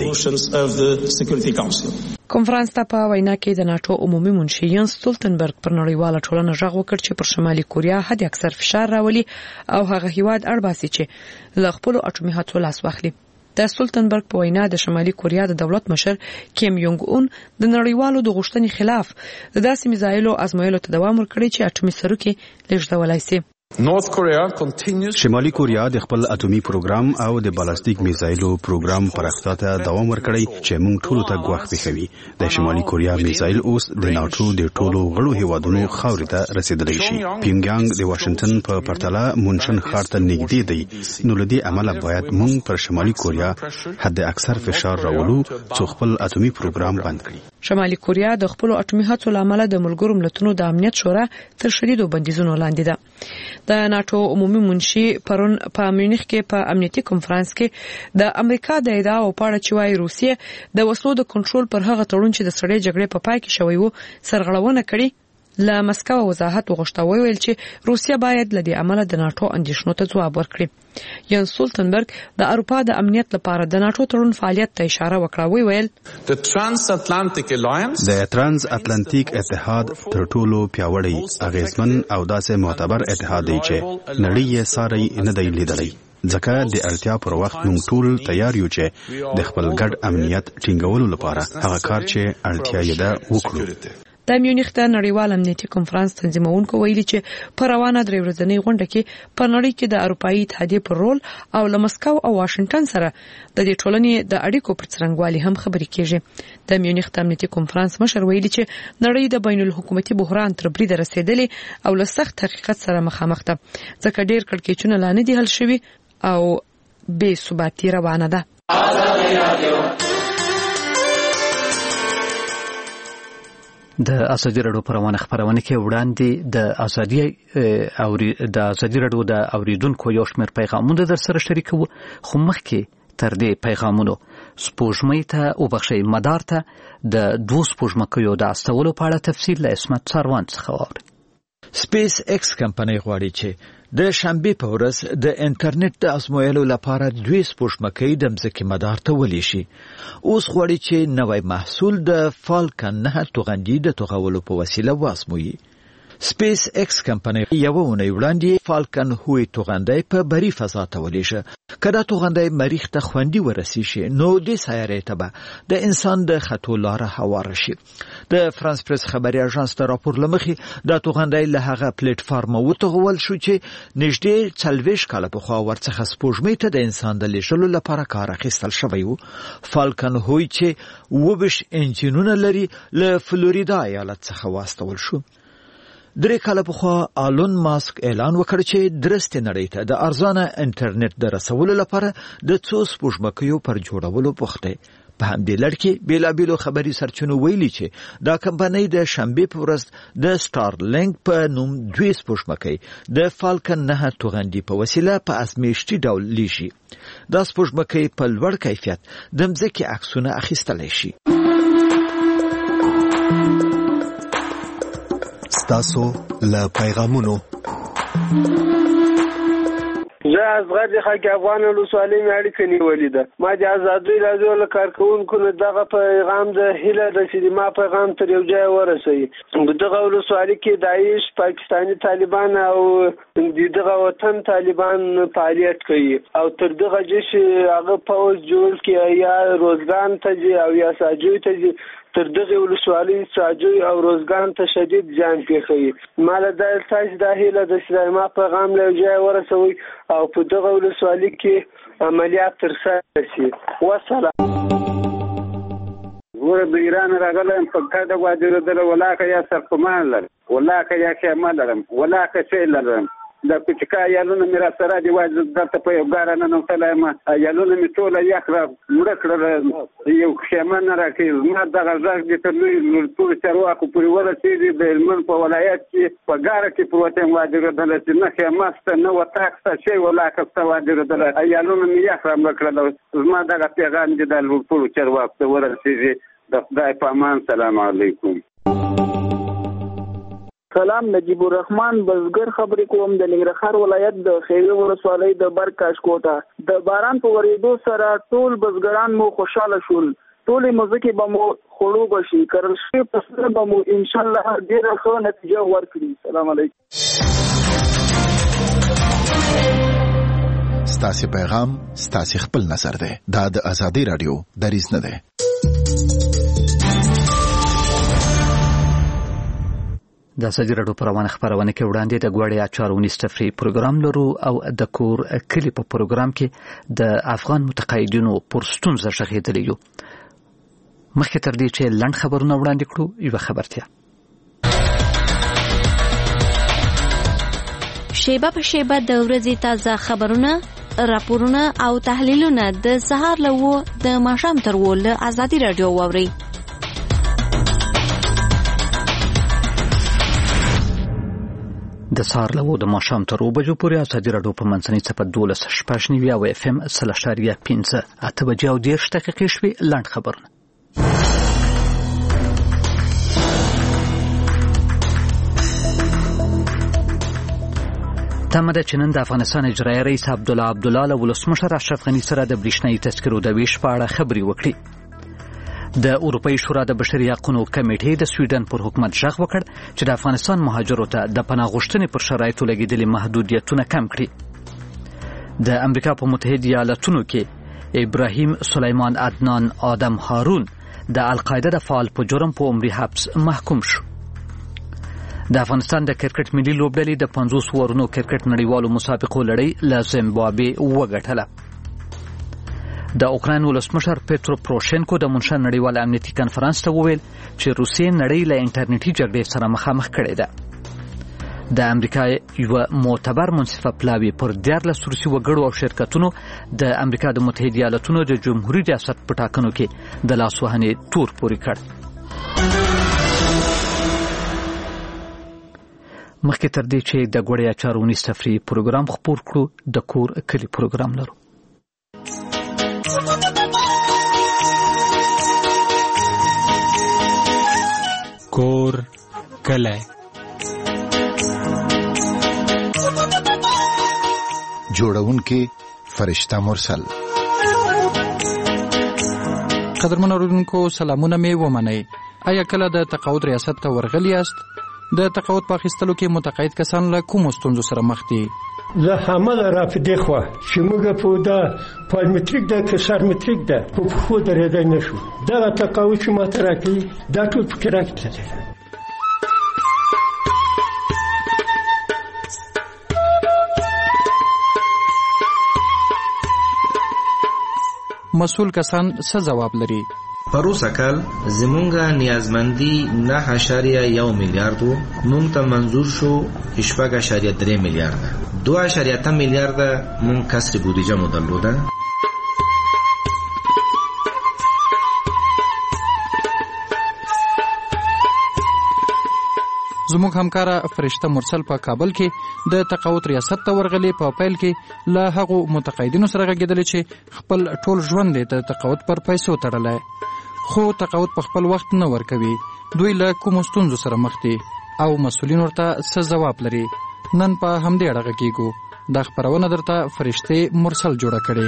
دی. کنفرانس ته په وینا کې د ناتو عمومي منشي ینس ستولتنبرګ پر نړیواله ټولنه غږ وکړ چې پر شمالي کوریا حد اکثر فشار راولي او هغه هیواد اړباسي چې له خپل اټومي هڅو لاس واخلي. د ستولتنبرګ په وینا د شمالي کوریا د دولت مشر کیم یونګ اون د نړیوالو د غوښتنې خلاف د داسې میزایلو ازمایلو ته دوام ورکړي چې اټومي سروکي لږدولای شي. شمالي کوریا د خپل اټومي پروګرام او د بالستیک میزایلو پروګرام پراختیا ته دوام ورکړی چې موږ ټول ته ګواښ پېښوي. د شمالي کوریا میزایل اوس د ناتو د ټولو غړو هیوادونو خاورې ته رسیدلی شي. پیونګیانګ د واشنگټن په پرتله مونشن ښار ته نږدې دی، نو له دې امله باید موږ پر شمالي کوریا حد اکثر فشار راولو چې خپل اټومي پروګرام بند کړي. شمالي کوریا د خپل اټومي هڅو لامل د ملګرو ملتونو د امنیت شورا تر شدیدو بندیزونو لاندې ده. د ناتو عمومي منشي پرون په میونخ کې په امنیتي کنفرانس کې د امریکا د ادعاو په اړه چې وايي روسیه د وسلو د کنټرول پر هغه تړون چې د سړې جګړې په پای کې شوی وو سرغړونه کړې. له مسکو وضاحت وغوښته ویل چې روسیه باید له دې عمله د ناتو اندیشنو ته ځواب ورکړي. یان سولتنبرګ د اروپا د امنیت لپاره د ناتو تړون فعالیت ته اشاره وکړه. ویل د ترانس اتلانتیک اتحاد تر ټولو پیاوړی، اغیزمن او داسې معتبر اتحاد دی چې نړۍ یې ساری نه دی لیدلی. ځکه د اړتیا پر وخت موږ ټول تیار یو چې د خپل ګډ امنیت ټینګولو لپاره هغه کار چې اړتیا یې ده وکړو. د میونخ د نړیوال امنیتي کنفرانس تنظیمونکو ویلي چې په روانه درې ورځنۍ غونډه کې په نړۍ کې د اروپאי اتحادیې پر رول او له مسکو او واشنگټن سره د دې ټولنې د اړیکو پر څرنګوالي هم خبرې کیږي. د میونخ د امنیتي کنفرانس مشر ویلي چې نړۍ د بین الحکومتي بحران تر برید رسیدلې او له سخت حقیقت سره مخامخ ده، ځکه ډېر کړکېچونه لا نه دي حل شوي او بې ثباتي روانه ده. د ازادي راډیو پروانه خبرونه کې وړاندې د ازادي او د ازادي راډیو د اوریدونکو یو شمېر پیغامونه در سره شریکو، خو مخکې تر دې پیغامونو سپوږمۍ ته او بخښي مدار ته د دوه سپوږمکیو د استولو په اړه تفصیل له اسمت سروان څخه واورئ. سپیس ایکس کمپنۍ غواړي چې د شنبه په ورځ د انټرنیټ د ازمویلو لپاره دوی سپوږمکۍ د مځکې مدار ته ولې شي. اوس غواړي چې نوې محصول د فالکن نه توغندي د توغولو په وسیله وازموي. سپیس ایکس کمپنۍ یو ونې وړاندې فالکن هوی توغندي په بری فضا ته ولېږه. کله توغندي مریخ ته خوندي ورسي شي نو د سیارې ته به د انسان د خطو لاره هوار شي. د فرانس پریس خبري اژانس ته راپور لمخې د توغندي له هغه پلیټ فارم وتغول شو چې نږدې څلوېښت کاله پخوا ورڅخه سپوږمۍ ته د انسان د لیږلو لپاره کار اخیستل شوی و. فالکن هوی چې وبش انجینونه لري له فلوریدا ایالت څخه واستول شو. درې کاله پخوا آلون ماسک اعلان وکړ چې درسته نړۍ ته د ارزانه انټرنیټ د رسولو لپاره د څو سپوږمکیو پر جوړولو پوښتې. په همدې لړ کې بیلابیلو خبري سرچینو ویلي چې دا کمپنۍ د شنبه په ورځ د سټار لینک په نوم دوی سپوږمکۍ د فالکن نه توغندي په وسیله په ازمیښتي ډول لیشي. دا سپوږمکۍ په لوړ کیفیت د مځکې عکسونه اخیستلی شي. ستاسو له پیغامونو زه از غږ خاک افغان ولسوالۍ مې اړیکه نیولې ده. ما د ازادۍ راډیو له کارکوونکو نه دغه پیغام د هیله ده چې ما پیغام تر یو ځای ورسوي. دغه ولسوالۍ کې داعش، پاکستاني طالبان او دغه وطن طالبان فعالیت کوي او تر دغه جش هغه پوز جوړ کې یا روزګان ته او یا ساجوی ته تر دغه ولسوالۍ ساجوی او روزګان ته شدید ځان پیښوي. مال د تاسو د هیله د سلام پیغام له ځای ورسوي او په دغه ولسوالۍ کې عملیات ترسره شي. والسلام. ور د ایران راغلم په کډه واجر دل ولاکه یا سرقمان لرم ولاکه یا کمال لرم ولاکه څه لرم دا کوچکا یالونه میرا سره دی واځ دلته په یو غار نه نو سلام یالونه می ټوله یخره مړ کړل یو خیمن راکې ما دغه ځای د تلوي ټول چرواکو پورې ورسېږي د هلمند په ولایت کې په غار کې پروتین واجر دل چې نه خیماست نه وتاکسته شی ولاکه څه واجر دل یالونه می یخره مړ کړل ما دغه پیغام دې د ټول چرواکو ته ورسېږي. د خدای په امان. سلام علیکم. سلام. نجیب الرحمن بزګر خبرې کوم د ننګرهار ولایت د خیوه ولسوالۍ د برکاش کوټه. د باران په ورېدو سره ټول بزګران مو خوشاله شول. ټولې مځکې به مو خوړو بشي، کرل شوي فصلونه به مو انشاءالله ډېره ښه نتیجه ورکړي. سلام علیکم. ستاسې پیغام ستاسې خپل نظر دی. دا د ازادۍ راډیو دریځ نه دی. د ازادي راډیو په روانه خبرونه کې وړاندې د غوړې اچارونیس تفریح پروګرام لرو او د کور کلی په پروګرام کې د افغان متقاعدینو پرستون زړه یو مخکې تر دې چې لنډ خبرونه وړاندې کړو یو خبرتیا شیبه په شیبه د ورځې تازه خبرونه راپورونه او تحلیلونه د سهار لوو د ماښام تر ول ازادي راډیو ووري د سهار لوو د ماښام تر اوو بجو پورې ازادي راډیو په منځنۍ څپه دولس شپږ نوي او اف ام سلاشاریا پنځه اته بجې او دېرش دقیقې شوي لنډ خبرونه تمه ده چې نن د افغانستان اجرایي رئیس عبدالله عبدالله له ولسمشر اشرف غني سره د برېښنایي تذکرو د ویش په اړه خبرې وکړي. د اروپایي شورا د بشري حقوقو کمیټې د سویډن پر حکومت ژغ وکړ چې د افغانستان مهاجرو ته د پناه غوښتنې پر شرایطو لګېدلي محدودیتونه کم کړي. د امریکا په متحده ایالاتونو کې ابراهیم سلیمان عدنان آدم هارون د القاعده د فعال په جرم په عمري حبس محکوم شو. د افغانستان د کرکټ ملي لوبډلې د پنځوس ورونو کرکټ نړیوالو مسابقو لړۍ له زیمبابوې وګټله. د اوکراین ولسمشر پیټرو پروشینکو د منشن نړیوال امنیتي کنفرانس ته وویل چې روسیې نړۍ له انټرنیټي جګړې سره مخامخ کړې ده. د امریکا یو معتبر منصفه پلاوی پر دیارلس روسي وګړو او شرکتونو د امریکا د متحده ایالاتونو د جمهوریت ریاست په ټاکنو کې د لاسوهنې تور پورې کړ. مخکې تر دې چې د غوړې اچارونیس تفریح پروګرام خپور کړو د کور کلی پروګرام لرو. کور کلی جوړونکي فرشته مرسل. قدرمن اوریدونکو سلامونه مې ومنئ. آیا کله د تقاعد ریاست ته ورغلی یاست؟ د تقاعد په اخیستلو کې متقاعد کسان له کومو ستونزو سره مخ دي؟ زه همدا رافدې خو چې موږ په دا پارامتریک د کسر متریک ده په خو درېدای نشو. دا تقاعد چې ماته راکړي دا ټول فکر راکړي. مسؤل کسان څه جواب لري؟ پروسه کال زمونږه نیازمندي نه اشاریه یو میلیارډ مونږ ته منظور شو شپږ اشاریه درې میلیارډ دوه اشاریه ته میلیارډ مونږ کسر بودجه مو درلوده. زموږ همکاره فرشته مرسل په کابل کې د تقاعد ریاست ته ورغلي. په پیل کې له هغو متقاعدینو سره غږېدلې چې خپل ټول ژوند د تقاعد پر پیسو تړلی، خو تقاعد په خپل وخت نه ورکوي. دوی له کومو ستونزو سره مخ دي او مسؤلین ورته څه ځواب لري؟ نن په همدې اړه غږیږو. دا خبرونه درته فرشته مرسل جوړه کړې.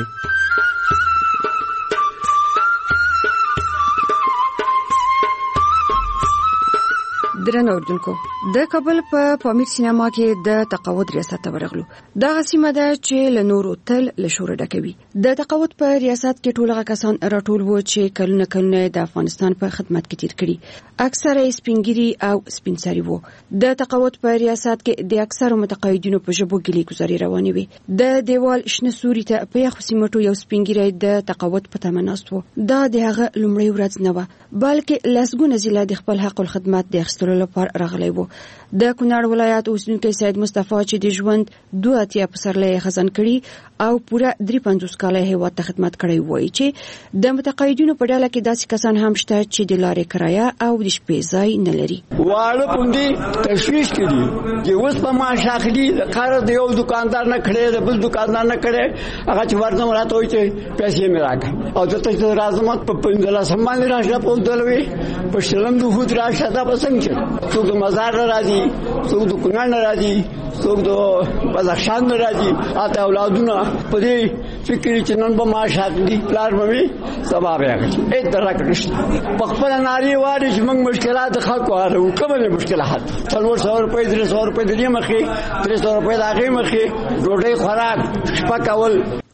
درنو اوردونکو، د کابل په پامیر سینما کې د تقاعد ریاست ته ورغلو. دا غسیمه ده چې له نورو تل له شور ډکوي. د تقاعد په ریاست کې ټول کسان راټول وو چې کلونه کلونه د افغانستان په خدمت کې تیر کړي. اکثره سپینګری او سپینسری وو. د تقاعد په ریاست کې د اکثره متقاعدینو په ژبو ګلې گزاري روانې وي. د دیوال شنه سوري ته په یخ سیمټو یو سپینګری د تقاعد په تمناست وو. دا د هغه لومړی ورځ نه و، بلکې لسګونه ځله د خپل حق الخدمت د اخیستلو لپاره راغلی وو. د کونړ ولایت اوسیدونکي سید مصطفی چې د ژوند دوه اتیا پسرلې خزان کړي او پوره درې پنځوس کاله هیواد ته خدمت کړی وایي چې د متقاعدینو په ډله کې داسې کسان هم شته چې د لارې کرایه او د شپې ځای نه لري. واړه پوندې تشویش کړي چې اوس په معاش اخلي، د کار د یو دکاندار نه کړي، د بل دکاندار نه کړي، هغه چې ورته راته وایي چې پیسې مې راکړه او دته چې راځم په پندلا سامان راشه په دلوي په شلم د هوت راشه دا پسنګ څوک د مزار راځي، څوک د کونړ راځي، څوک د بدخشان راځي. اته اولادونه په دې فکر چې نن به معاش اخلي پلار مې سبب راکړي اې درکړش په خپل ناری واري چې موږ مشکلات خلکو اړه کومه مشکلات څلور سو روپۍ درې سو روپۍ د دې مخې درې سو روپۍ د هغه مخې ډوډۍ خوراک شپه کول.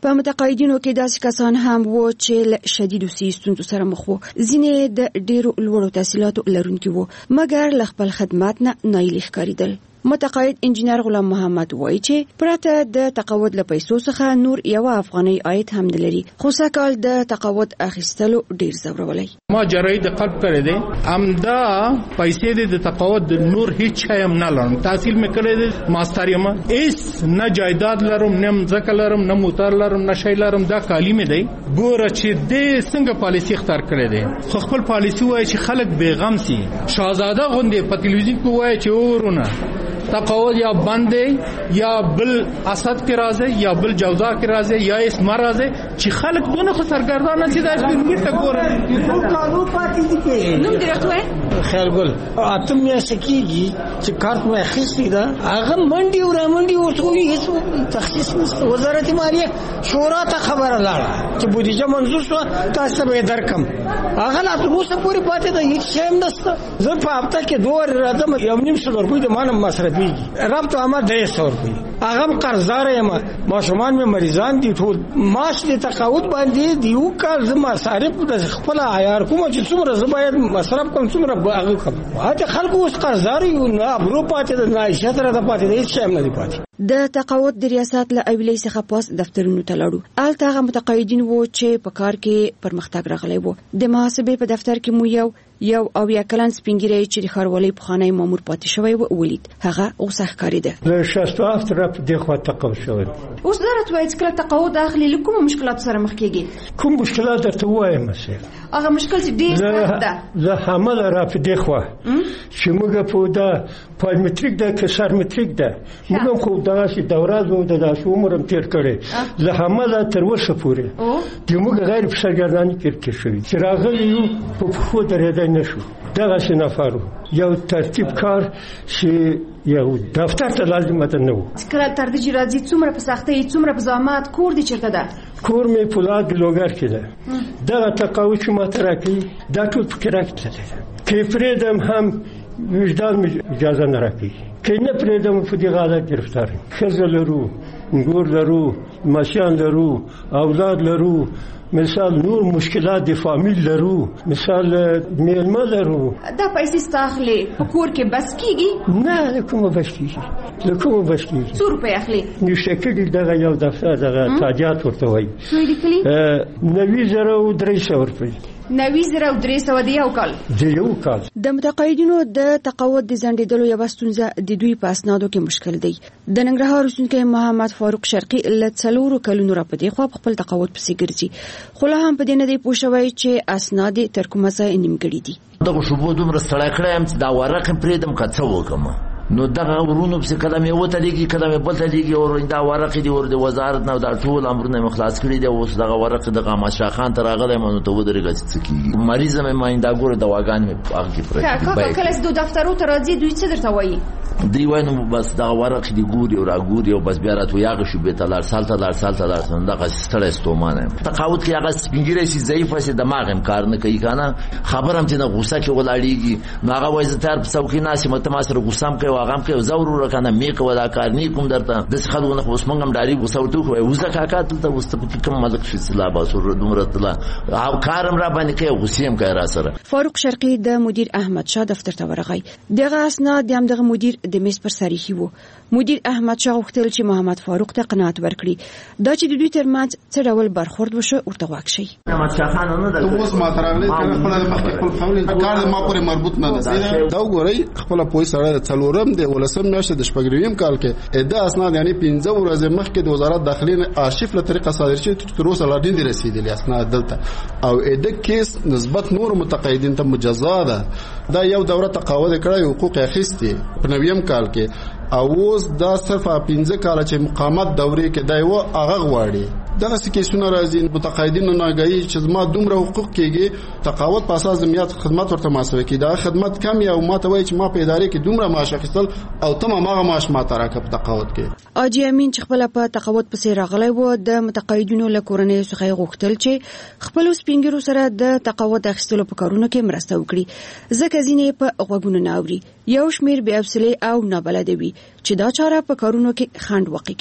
په متقاعدینو کې داسې کسان هم وو چې له شدیدو صحي ستونزو سره مخ وو. ځینې د ډېرو لوړو تحصیلاتو لرونکي وو مګر له خپل خدمات نه ناهیلي ښکارېدل. متقاعد انجینر غلام محمد وایي چې پرته د تقاعد له پیسو څخه نور یو افغاني عاید هم نه لري، خو سږکال د تقاعد اخیستلو ډیر ځورولی. ما جراحي د قلب کړې ده، امدا پیسې د تقاعد نور هیڅ شی هم نه لرم. تحصیل مې کړې ده، ماستر یم، هیڅ نه جایداد لرم، نه ځمکه لرم، نه موټر لرم، نه شی لرم. دا کالی مې دی. ګوره چې د څنګه پالیسي اختیار کړې ده، خو خپل پالیسي وایي چې خلک بیغم سي. شاهزاده غوندې په تلویزیون کې وایي چې ورونه تقاعد یا بندې یا بل اسد کې راځي یا بل جوزا کې راځي یا اسمر راځي چې خلک دونه خو سرګردانه چې دا فلمي ته ګوري. ټول قانون پاتې دي کې نوم درته خیر ګل اتم نه سکیږي چې کارت مې اخیستې ده، هغه منډي او رامنډي ورته هیڅ تخصیص نشته. وزارت مالیه شورا ته خبره لاړه چې بودیجه منظور شو، تاسو به درکم. هغه لا اوسه پوری پاتې ده، هیڅ شی هم نشته. زه په هفته کې دوه راځم، یو نیم سو ورکوي د مانم مصرفيږي، رب ته ما درې سو ورکوي. هغه قرضدار یم، ماشومان مې مریضان دي، ټول ماش دې تقاعد باندې دی یو کال زما صارف د خپل عیار کوم چې څومره زه باید مصرف کوم څومره هغه کوم. هغه خلکو اوس قرضدار یو نه ابرو پاتې ده، نه شتره ده پاتې ده، هیڅ شی نه دی پاتې. د تقاعد د ریاست له اویلې څخه پاس دفترونو ته لاړو. الته هغه متقاعدین وو چې په کار کې پرمختګ راغلی وو. د محاسبې په دفتر کې مو یو یو او یا کلن سپینګری چې د ښاروالۍ پخوانی مامور پاتې شوی و ولید. هغه غوسه ښکارېده. له شصت و هفت را په دې خوا تقاعد شوی. اوس دا راته وایي چې کله تقاعد اخلي له کومو مشکلاتو سره مخ کېږي؟ کوم مشکلات درته ووایم؟ هغه مشکل چې ډېر سخت ده. زه همله را په دې خوا چې موږ په دا پارامتریک ده که سرمتریک ده، موږ هم خو دغسې دوره زو د داسې عمر هم تېر کړی. له همله تر اوسه پورې د موږ غیر په سرګردانۍ کې تېر شوي چې راغلي یو په پښو درېدی نه شو. دغسې نفر یو ترتیب کار چې یو دفتر ته لازمه ده نه و. کله تر دې چې راځي څومره په سختۍ څومره په زحمت. کور دې چېرته ده؟ کور مې پولاد لوګر کې ده. دغه تقاعد چې ماته راکوي دا ټول پکې راکړي ده. که پرېږدم هم وجدان مې اجازه نه راکوي، که نه پرېږدم په دې حالت ګرفتار یم. ښځه لرو، ګور لرو، ماشیان لرو، اولاد لرو، مثال نور مشکلات د فامیل لرو، مثال میلمه لرو. دا پیسې ستاخلې په کور کې بس کیږي؟ نه، له کومه بس کیږي؟ له کومه بس کیږي؟ څو روپۍ اخلي؟ نشته کړي دغه یو دفتر دغه تاجات ورته وایي. څو یې لیکلي؟ نوي زره او درې سوه روپۍ. نوي زره او درې سوه د یو کال. د یو کال. د متقاعدینو د تقاعد د ځنډېدلو یوه ستونزه د دوی په اسنادو کې مشکل دی. د ننګرهار اوسېدونکی محمد فاروق شرقي له څلورو کلونو راپدې خوا په خپل تقاعد پسې ګرځي، خو لا هم په دې نه دی پوه شوی چې اسناد یې تر کومه ځایه نیمګړي دي. دغه شوبو دومره ستړی کړی یم چې دا ورق یې پرېږدم که څه وکړم. نو دغه ورونو پسې کله مې وتلیږي کله مې بل تلیږي او دا ورق دي ور د وزارت نه دا ټول امرونه مې خلاص کړي دي. اوس دغه ورق دغه احمد شاه خان ته راغلی یم، نو ته ودرېږه چې څه کېږي. مریض یم ماینده ګوره دواګانې مې په هغه کې پرتې. کاکا کله چې د دفترو ته راځي دوی څه درته وایي؟ دوی وایي نو بس دغه ورق دي ګوري او راګوري او بس بیا راته وایي هغه شوبې ته لاړ، سال ته لاړ، سال ته لاړ. دغسې ستړی ستومانه یم. تقاعد کې هغه سپینګیری چې ضعیفه چې دماغ هم کار نه کوي که نه، خبره هم چې نه غوسه کې ولاړېږي. نو هغه وایي زه تیار په څوکۍ ناست یم، ته ما سره غوسه هم کوې او هغه هم کوې، زه ورور کنه می کولا کار نه کوم درته داسې خلکو نه. خو اوس موږ هم ډاري غوسه ورته وکړو، وزه کاکا دلته اوس ته پکې کوم ملک شي سلا باسور دومره تله او کار هم را باندې کوي، غوسې هم کوي را سره. فاروق شرقي د مدیر احمد شاه دفتر ته ورغی. دغه اسناد د همدغه مدیر د میز پر سر ایښي وو. مدیر احمد شاه غوښتل چې محمد فاروق ته قناعت ورکړي دا چې د دوی ترمنځ څه ډول برخورد وشو ورته واک شي. احمد شاه خان نه درته اوس ما ترغلي خپل مخکې خپل قول کار ما پورې مربوط نه ده. دا وګورئ خپل پوي سره څلورم دی ولسم میاشتې د شپږم کال کې دا اسناد یعنی پنځه ورځې مخکې د وزارت داخلي آرشیف له طریقه صادر شوی تر اوسه لا ډیر رسیدلی اسناد دلته. او د کیس نسبت نور متقاعدین ته مجزا ده. دا یو دوره تقاعد کړی حقوق اخیستي په نویم کال کې او اوس دا صرف پنځه کال چې مقامت دورې کې دی و هغه غواړي. دغه کیسونه راځي متقاعدینو ناګهي چې ما دومره حقوق کېږي تقاعد په اساس زمیات خدمات ورته محاسبه کیږي. دا خدمت کم یا ما ته وایي چې ما په ادارې کې دومره معاش اخیستل او تمام هغه معاش ما ته راکړه په تقاعد کې. اجي امین چې خپل په تقاعد پسې راغلی و د متقاعدینو له کورنۍ څخه غوښتل چې خپل سپینګرو سره د تقاعد اخیستلو په کارونو کې مرسته وکړي، ځکه ځینې په غوږونو نه اوري. یو شمیر بې حوصلې او نابلده وي چې دا چاره په کارونو کې خنډ واقع کوي.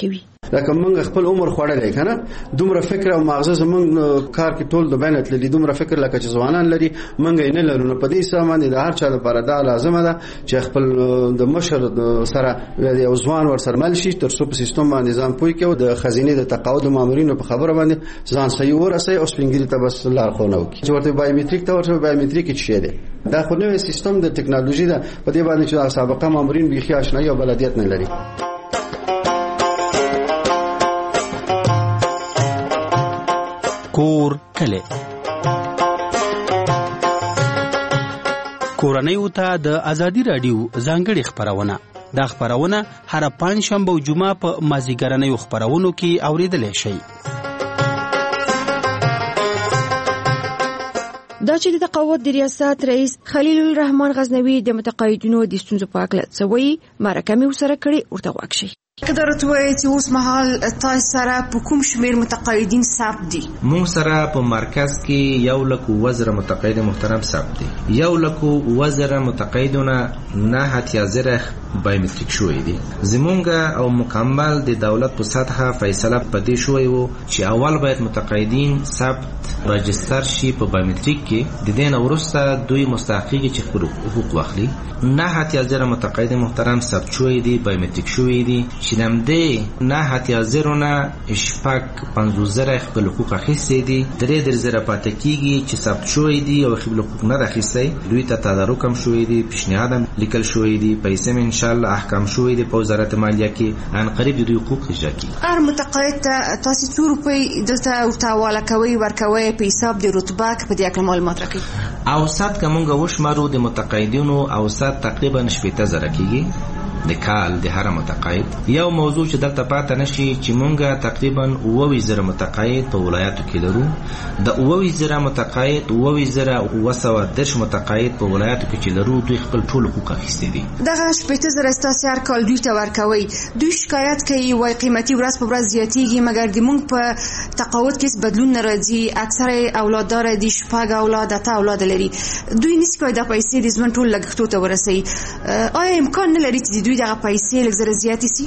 لکه موږ خپل عمر خوړلې کنه دومره فکر او مغزه زمونږ کار کې ټول د بینت لري دومره فکر لکه چې ځوانان لري موږ یې نه لرو. په دې سامان د هر چا لپاره دا لازمه ده چې خپل د مشر سره یو ځوان ورسره مل شي تر څو په سیستم باندې ځان پوي کې او د خزینې د تقاعد مامورینو په خبره باندې ځان صحیح ورسي او سپینګری ته بس لار خونه وکړي چې ورته بایومټریک ته ورته بایومټریک چې شه ده دا خو نوې سیستم د ټکنالوژي ده په دې باندې چې سابقه مامورین بيخي آشنایي او بلدیت نه لري. کور کله کورنۍ وته د ازادي رادیو ځانګړي خبرونه دا خبرونه هر پنځ شنبه او جمعه په مازیګرنۍ خبرونو کې اوریدل شي. دا چې د تقاعد د ریاست رئیس خلیل الرحمن غزنوي د متقاعدینو د ستونزو په اړه څه وایي مرکه مې ورسره کړې ورته واکشي. قدرت وایي چې اوس مهال تاسو سره په کوم شمیر متقاعدین ثبت دي؟ مون سره په مرکز کې یو لک وزره متقاعد محترم ثبت دي. یو لک وزره متقاعدونه نه هتیا زره بایومټریک شوې دي. زمونږ او مکمل د دولت په سطحه فیصله پدې شوې وو چې اول باید متقاعدین ثبت راجستر شي په بایومټریک کې د دین وروسته دوی مستحقي چې خپل حقوق واخلي. نه هتیا زره متقاعد محترم ثبت شوې دي بایومټریک شوې دي چې نمدې نه هتیا زرونه اشفاق پنځوس زره خپل حقوق اخیستي دي. درې در زره پاتې کیږي چې ثبت شوې دي او خپل حقوق نه اخیستي. دوی ته تدارک هم شوې دي پیشنهاد لیکل شوې دي پیسې ان شاء الله احکام شوې دي په وزارت مالیه کې ان قریب دوی حقوق اجرا کوي. هر متقاعد ته تاسو څو روپۍ دلته ورتاواله کوي ورکوي په حساب د رتبه په دې اړه معلومات راکړي. اوسط کومه وشمارو د متقاعدینو اوسط تقریبا شپږ زره کیږي د کال د هر متقاعد. یو موضوع چې دلته پاتې نشي چې مونږه تقریبا اووه زره متقاعد په ولایاتو کې لرو. د اووه زره متقاعد اووه زره وسو درش متقاعد په ولایاتو کې چې لرو دوی خپل ټول حقوق اخیستي دي. دغه شپږ زره استاسي هر کال دوی ته ورکوي. دوی شکایت کوي وای قیمتي ورځ په ورځ زیاتیږي مګر د مونږ په تقاعد کې بدلون راځي. اکثره اولاددار دي شپږ اولاد ته اولاد لري. دوی نس کوي د پیسې د ژوند ټول لګښتو ته ورسي. آیا امکان نه لري چې دوی دغه پیسې لږ زیاتې سي؟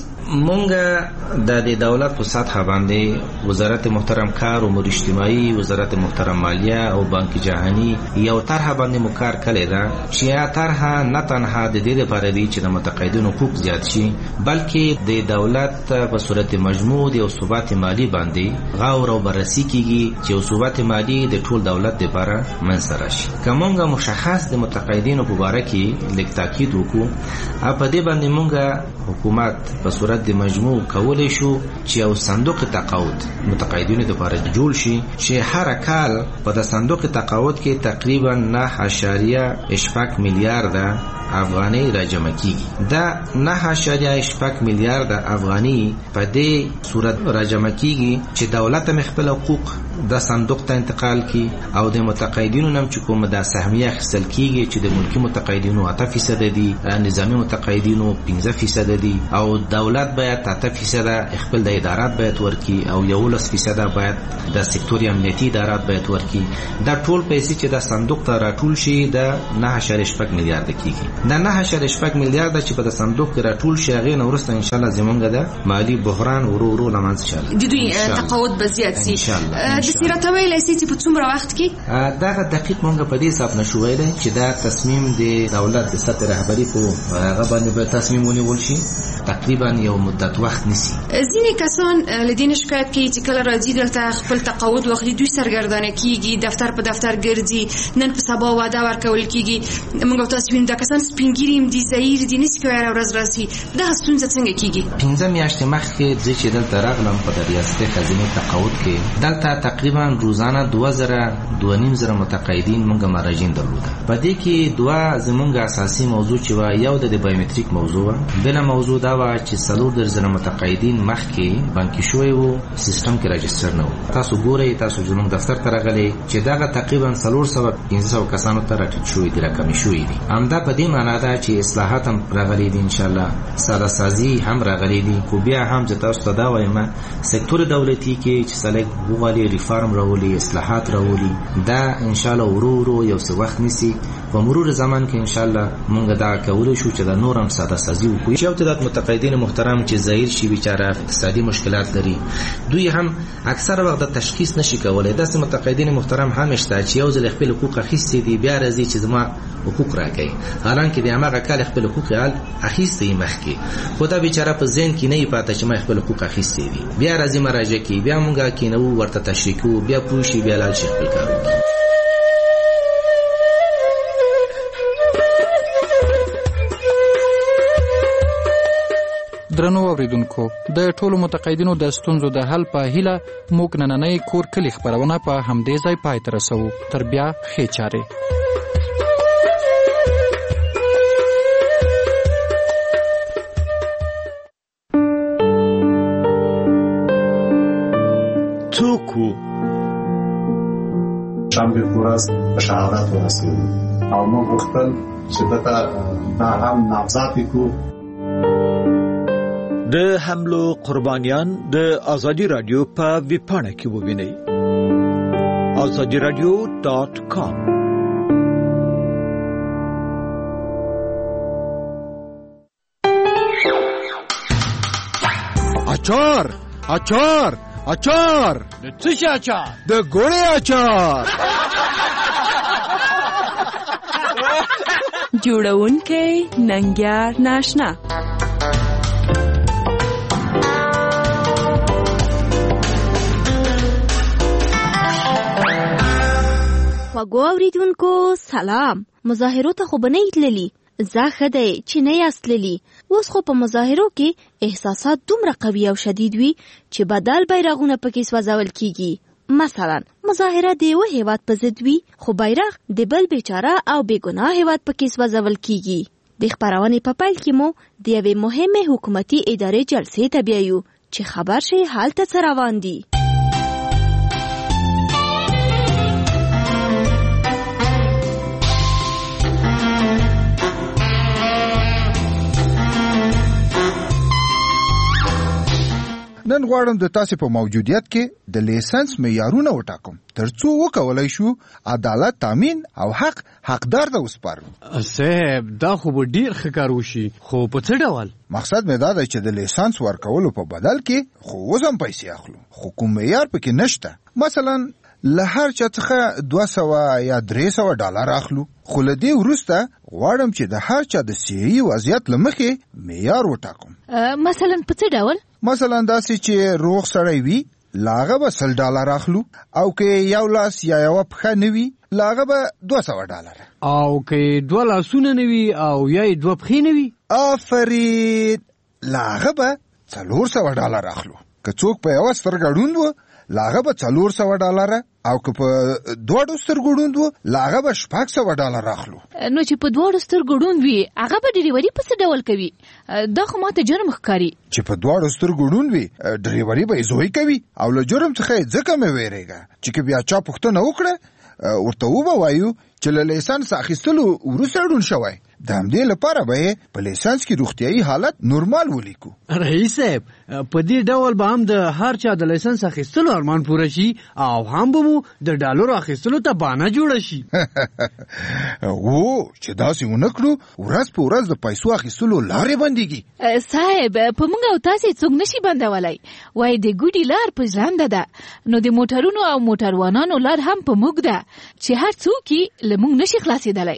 مونږ د د دولت په سطح باندې وزارت محترم کار او امور اجتماعي وزارت محترم مالیه او بانک جهانی یو طرح باندې مکار کړی دا چې طرح نه تنها د دې لپاره دی چې د متقاعدینو حقوق زیات شي بلکې د دولت په صورت مجموع او ثبات مالی باندې غور او بررسي کیږي چې ثبات مالی د ټول دولت لپاره منځ راشي. کومه مشخص د متقاعدینو په اړه کې لیک تاکید وکړو په دې باندې مونږه حکومت په صورت د مجموع کولای شو چې یو صندوق تقاعد متقاعدینو لپاره جوړ شي چې هر کال په د صندوق تقاعد کې تقریبا نه اشاریه شپږ میلیارډ افغاني راجمع کیږي. دا نه اشاریه شپږ میلیارډ افغاني په دې صورت راجمع کیږي چې دولت مخبل حقوق د صندوق ته انتقال کی او د متقاعدینو نم چې کوم د سهمیه خپل کیږي چې د ملکی متقاعدینو اته فیصد دي نظامی متقاعدینو پنځه فیصد دي او دولت باید اته فیصد خپل د ادارات باید ورکی او یولس فیصد باید د سکتوري امنیتي ادارات باید ورکی. دا ټول پیسې چې د صندوق ته راټول شي د نه اشاریه شپږ میلیارډ کیږي. د نه اشاریه شپږ میلیارډ چې په د صندوق کې راټول شي هغه نو ورسته ان شاء الله زمونږ د مالی بحران ورو ورو لمانځ شي. د دوی تقاعد به زیات شي. د سیرت ویلای سي چې په څومره وخت کې دا دقیق مونږ په دې حساب نشو ویلای چې دا تصمیم د دولت د سطح رهبری په هغه باندې به تصمیم ونیول شي. تقریبا یو مدت وخت نسی. ځینې کسان لدین شکایت کوي چې کله راځي دلته خپل تقاعد وخت دوی سرګردانه کیږي دفتر په دفتر ګرځي نن په سبا واده ورکول کیږي. موږ تاسو وینم دا کسان سپینګیریم دي زهیر دي نس کوي ورځ راسي. دا ستونزه څنګه کیږي؟ پنځه میاشتې مخکې چې دلته راغلم په ریاست خزینه تقاعد کې دلته تقریبا روزانه دوه زره دوه نیم زره متقاعدین موږ مراجعین درلوده. په دې کې دوه زمونږ اساسي موضوع چې و یو د بایومټریک موضوع بل موضوع دا و چې څلور در زره متقاعدین مخکې بانکي شوی وو سیستم کې راجستر نه و. تاسو ګورئ تاسو زمونږ دفتر ته راغلي چې دا تقریبا څلور سوه پنځه سوه کسانو ته راټیټ شوی دی راکمې شوی دي. همدا په دې معنا ده چې اصلاحات هم راغلي دي ان شاء الله ساده سازي هم راغلي دي. خو بیا هم چې تاسو ته دا وایم سکتور دولتي کې چې سلیک وغالي ریفارم راولي اصلاحات راولي دا ان شاء الله ورو ورو یو څه وخت نیسي. په مرور زمان کې ان شاء الله مونږ دا کولای شو چې دا نور هم ساده بازسازي وکړي. یو تعداد متقاعدین محترم چې ظاهر شي بیچاره اقتصادي مشکلات لري، دوی هم اکثر وخت د تشخیص نشي کولای. داسې متقاعدین محترم هم شته چې یو ځل خپل حقوق اخیستي دي، بیا راځي چې زما حقوق راکړي، حالانکه د هغه کال خپل حقوق حال اخیستي مخکې، خو دا بیچاره په ذهن کې نه پاتې چې ما خپل حقوق اخیستي دي. بیا راځي مراجعه کوي، بیا مونږه کینو ورته تشریح کوو، بیا پوه شي، بیا لاړ شي خپل کار وکړي. درنو اوریدونکو، د ټولو متقاعدینو د ستونزو د حل په هیله موږ نننۍ کور کلی خبرونه په همدې ځای پای ته رسوو. تر بیا ښې چارې. څوک وو؟ شنبې په ورځ په شهادت ورسېدو او موږ غوښتل چې دته دا هم نامزد کړو. د حملو قربانیان د آزادی رادیو په ویبپاڼه کې ووینئ. آزادی رادیو ډاټ کام. اچار اچار اچار د څه شي اچار؟ د ګوړې اچار. جوړونکی ننګیار ناشنا. وګو اوریدونکو سلام. مظاهرو ته خو بنئ تللی، زه ښه دی چې نه یاست تللي. اوس خو په مظاهرو کې احساسات دومره قوي او شدید وي چې بدل بیرغونه پکې سوځول کیږي. مثلا مظاهره د یو هیواد په ضد وي، خو بیرغ د بل بیچاره او بېګناه هیواد پکې سوځول کیږي. د خبرونې په پیل کې مو د یوې مهمې حکومتي ادارې جلسې ته بیایو چې خبر شي هلته څه روان دي. نن غواړم د تاسو په موجودیت کې د لیسنس معیارونه وټاکم ترڅو وکولای شو عدالت تامین او حق حقدار ته وسپارو. صاحب دا خو به ډیر ښه کار وشي، خو په څه ډول؟ مقصد مې دا دی چې د لیسنس ورکولو په بدل کې خو اوس هم پیسې اخلو، خو کوم معیار پکې نشته. مثلا له هر چا څخه دوه سوه یا درې سوه ډالر اخلو، خو له دې وروسته غواړم چې د هر چا د صحي وضعیت له مخې معیار وټاکم. مثلا په څه ډول؟ مثلا داسې چې روغ سړی وي لاغه به سل ډالر اخلو، او که یو لاس یا یو پښه نه وي لاغه به دوه سوه ډالر، او که دوه لاسونه نه وي او یا یې دوه پښې نه وي آفرین لاغه به څلور سوه ډالر اخلو. که څوک په یوه سترګه ړوند و لاغه به څلور سوه ډالره، او که په دواړو سترګو ړوند و لاغه به شپږ سوه ډالر اخلو. نو چې په دواړو سترګو ړوند وي هغه به ډریوري په څه ډول کوي؟ دا خو ماته جرم ښکاري. چې په دواړو سترګو ړوند وي ډریوري به یې زوی کوي، او له جرم څخه یې ځکه مې ویرېږه چې که بیا چا پوښتنه وکړه ورته وبه وایو چې له لیسنس اخیستلو وروسته ړوند شوی. د همدې لپاره به یې په لیسنس کې روغتیایي حالت نورمال ولیکو. رئیس صاحب په دې ډول به هم د هر چا د لیسنس اخیستلو ارمان پوره شي، او هم به مو د ډالرو اخیستلو ته بانه جوړه شي. او چې داسې ونه کړو ورځ په ورځ د پیسو اخیستلو لارې بندېږي. صاحب په موږ او تاسې څوک نشي بندولی، وایي د ګوډي لار په ژرنده ده، نو د موټرونو او موټروانانو لار هم په موږ ده چې هر څوک یې له موږ نشي خلاصېدلی.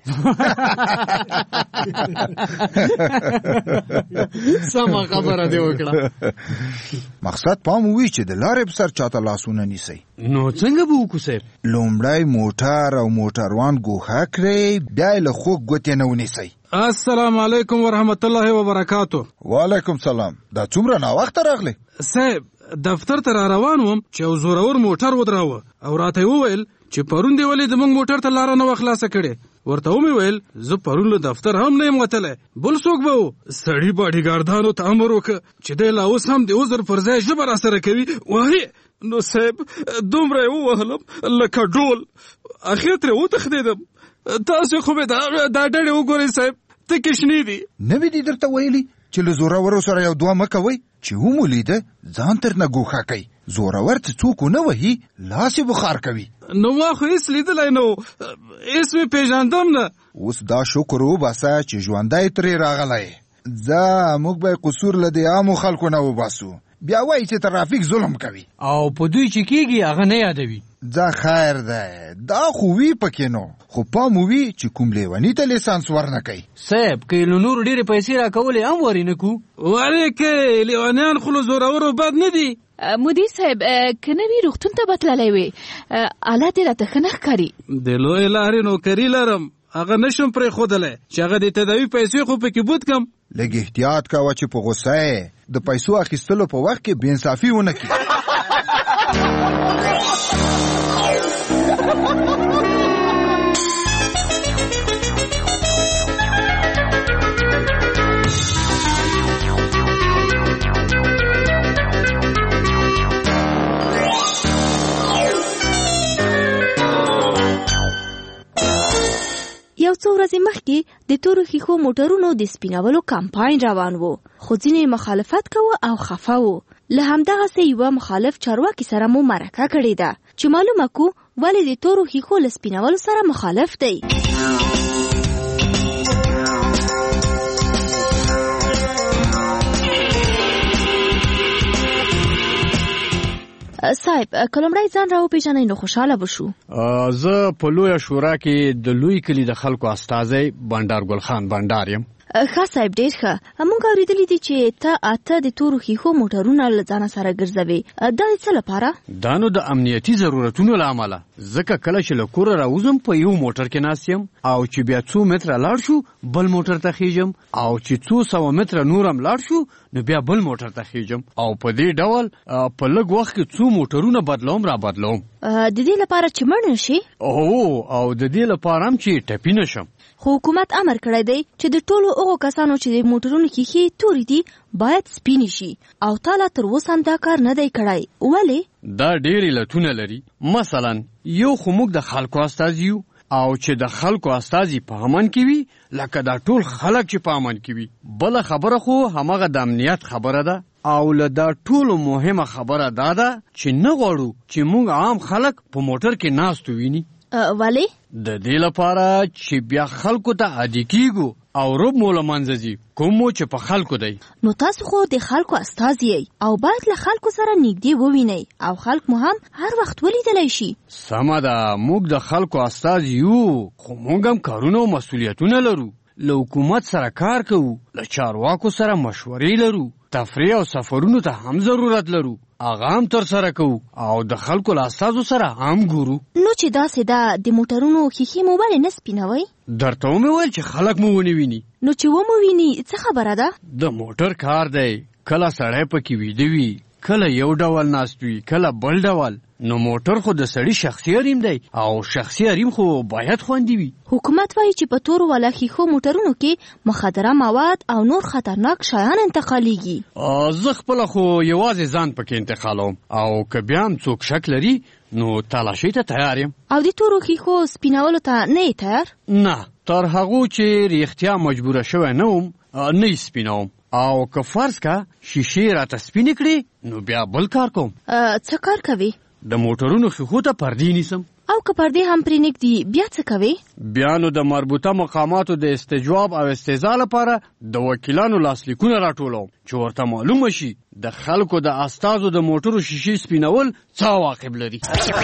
سمه خبره دې وکړه. مقصد پام وي چې د لارې په سر چاته لاسونه نیسئ. نو څنګه به وکړو صاحب؟ لومړی موټر او موټروان ګوښه کړئ، بیا یې له خوږ ګوتې نه ونیسئ. السلام علیکم ورحمت الله وبرکاتو. وعلیکم سلام. دا څومره ناوخته راغلی؟ صاحب دفتر ته را روان وم چې یو زورور موټر ودراوه او راته وویل چې پرون دی ولې زموږ موټر ته لاره نه وه خلاصه کړې. ورته ومې ویل زه پرون له دفتر هم نه یم وتلی، بل څوک به و. سړي باډیګاردانو ته امر وکړه چې دی لا اوس هم د عذر پر ځای ژبه راسره کوي وایي. نو صاحب دومره یې ووهلم لکه ډول، اخر ترې وتښتېدم. تاسو خو مې دا ډډې وګورئ صاحب، تکې شنې دي. نه وي دي درته ویلي چې له زورورو سره یو دوه مه کوئ؟ چې ومو لیده ځان تر نه ګوښه کوي. زورور ته څوک ونه وهي لاس یې بخار کوي. نو ما خو هېڅ لیدلی نه و، هېڅ مې پېژندم نه. اوس دا شکر وباسه چې ژوندی ترې راغلی. ځه موږ به قصور له دې عامو خلکو نه وباسو. بیا وایي چې ترافیک ظلم کوي او په دوی چې کېږي هغه نه یادوي. ځه خیر دی، دا خو وي پکې نو، خو پام وي چې کوم لیوني ته لیسانس ورنه کوي. صاحب که له نورو ډېرې پیسې راکولې هم ورې نه کړو. ولې که لیونیان خو له زورورو بد نه دي. مدیر صاحب که نه وي روغتون ته به تللی وې، حالت یې راته ښه نه ښکاري. د لویې لارې نوکري لرم، هغه نشم پرېښودلی چې هغه د تداوي پیسې خو پکې بوت کم. لږ احتیاط کوه چې په غوسه یې د پیسو اخیستلو په وخت کې بې انصافي ونه کړي. یو څو ورځې مخکې د تورو ښیښو موټرونو د سپینولو کمپاین روان و، خو ځینې مخالفت کوه او خفه و. له همدغسې یوه مخالف چارواکي سره مو مرکه کړې ده چې معلومه کو ولې د تورو ښیښو له سپینولو سره مخالف دی. صاحب که لومړی ځان راوپېژنئ نو خوشحاله به شو. زه په لویه شورا کې د لوی کلي د خلکو استازی بنډار ګل خان بنډار یم. ښه صاحب ډېر ښه. موږ اورېدلي دي چې ته اته د تورو ښیښو موټرونه له ځانه سره ګرځوې، دا د څه لپاره؟ دا نو د امنیتي ضرورتونو له امله. ځکه کله چې له کوره راوځم په یو موټر کې ناست یم او چې بیا څو متره لاړ شو بل موټر ته خیږم او چې څو سوه متره نور هم لاړ شو نو بیا بل موټر ته خیږم او په دې ډول په لږ وخت کې څو موټرونه بدلوم را بدلوم. د دې لپاره چې مړ نشي؟ او او د دې لپاره هم چې ټپي نشم. خو حکومت امر کړی دی چې د ټولو هغو کسانو چې د موټرونو ښیښې تورې دي باید سپینې شي او تا لا تر اوسه هم دا کار نه دی کړی. ولې؟ دا ډېر علتونه لري. مثلا یو خو موږ د خلکو استازي یو او چې د خلکو استازي په امن کې وي لکه دا ټول خلک چې په امن کې وي. بله خبره خو همغه د امنیت خبره ده او له دا ټولو مهمه خبره دا ده چې نه غواړو چې موږ عام خلک په موټر کې ناست وویني. ولې؟ د دې لپاره چې بیا خلکو ته عادي کیږو او رب مو له منځه ځي کوم چې په خلکو دی. نو تاسو خو د خلکو استازي یئ او باید له خلکو سره نږدې ووینئ او خلک مو هم هر وخت ولیدلی شي. سمه ده، موږ د خلکو استازي یو خو موږ هم کارونه او مسؤلیتونه لرو. له حکومت سره کار کوو، له چارواکو سره مشورې لرو، تفریح او سفرونو ته هم ضرورت لرو، هغه هم تر سره کوو او د خلکو له استازو سره هم ګورو. نو چې داسې ده د موټرونو ښیښې مو ولې نه سپینوئ؟ درته ومې ویل چې خلک مو ونه ویني. نو چې ومو ویني څه خبره ده؟ د موټر کار دی، کله سړی پکې ویده وي، کله یو ډول ناست وي، کله بل ډول. نو موټر خو د سړي شخصي حریم دی او شخصي حریم خو باید خوندي وي. حکومت وایي چې په تورو والا ښیښو موټرونو کې مخدره مواد او نور خطرناک شیان انتقالیږي. زه خپله خو یوازې ځان پکې انتقالوم او که بیا هم څوک شک لري نو تلاشۍ ته تیار یم. او د تورو ښیښو سپینولو ته نه یې تیار؟ نه، تر هغو چې ریښتیا مجبوره شوی نه وم نه یې سپینوم او که فرض که شیشې راته سپینې کړې نو بیا بل کار کوم. څه کار کوي؟ د موټرونو ښیښو ته پردې نیسم. او که پردې هم پرې نږدي بیا څه کوي؟ بیا نو د مربوطه مقاماتو د استجواب او استیضاح لپاره د وکیلانو لاسلیکونه راټولوم چې ورته معلومه شي د خلکو د استازو د موټرو شیشې سپینول څه عواقب لري.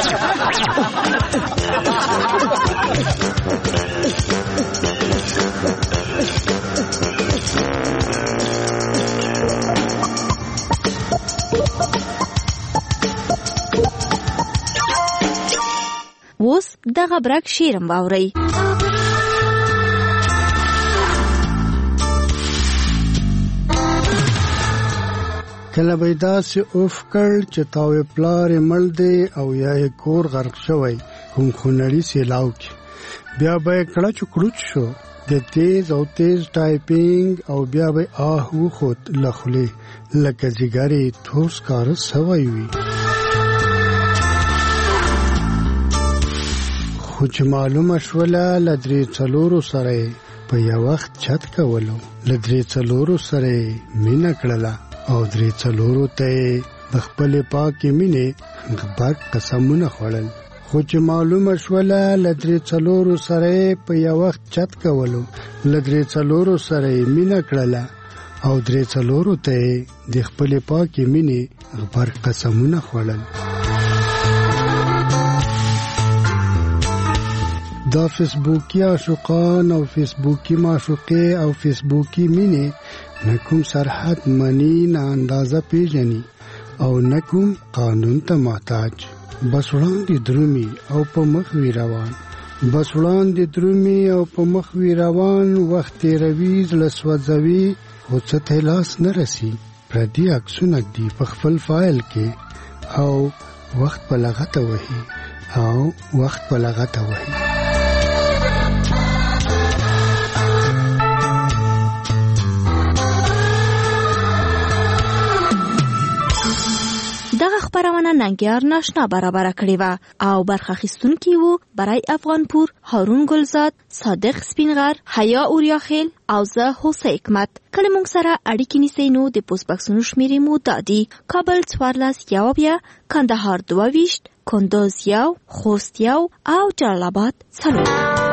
اوس دغه برک شیرم واورئ. کله به داسې اوف کړ چې تاوې پلار یې مړ دی او یا یې کور غرق شوی کوم خونړي سیلاو کې، بیا به یې کړچ کړوچ شو د تیز او تیز ټایپینګ او بیا به آه وخوت له خولې لکه ځیګر یې ټوس کاره سوی وي. خو چې معلومه شوله له درې څلورو سره په یو وخت چت کولو، له درې څلورو سره مینه کړله او درې څلورو ته د خپلې پاکې مینې غبرګ قسمونه خوړل. خو چې معلومه شوله له درې څلورو سره په یو وخت چت کولو، له درې څلورو سره مینه کړله او درې څلورو ته د خپل پاکي مینې غبر قسمونه خوړل. دا فیسبوکي عاشقان او فیسبوکي معشوقې او فیسبوکي مینې نه کوم سرحد مني نه اندازه پیژني او نه کوم قانون ته محتاج. بس وړاندې درومي او په مخ وی روان بس وړاندې درومي او په مخ وی روان وخت تیروي زړه سوځوي خو څه ته لاس نه رسي. پردي عکسونه ږدي په خپل فایل کې او وخت په لغته وهي او وخت په لغته وهي. دغه خبرونه ننګیار ناشنا برابر کړې و او برخه اخیستونکي وو برای افغانپور، هارون ګلزاد، صادق سپینغر، حیا اوریاخیل او زه هوسه حکمت. کله موږ سره اړیکې نیسئ نو د پوسټ بکسونو شمیرې مو دا دي: کابل څوارلس یو بیا، کندهار دوه ویشت، کندوز یو، خوست یو او جلال آباد څلور.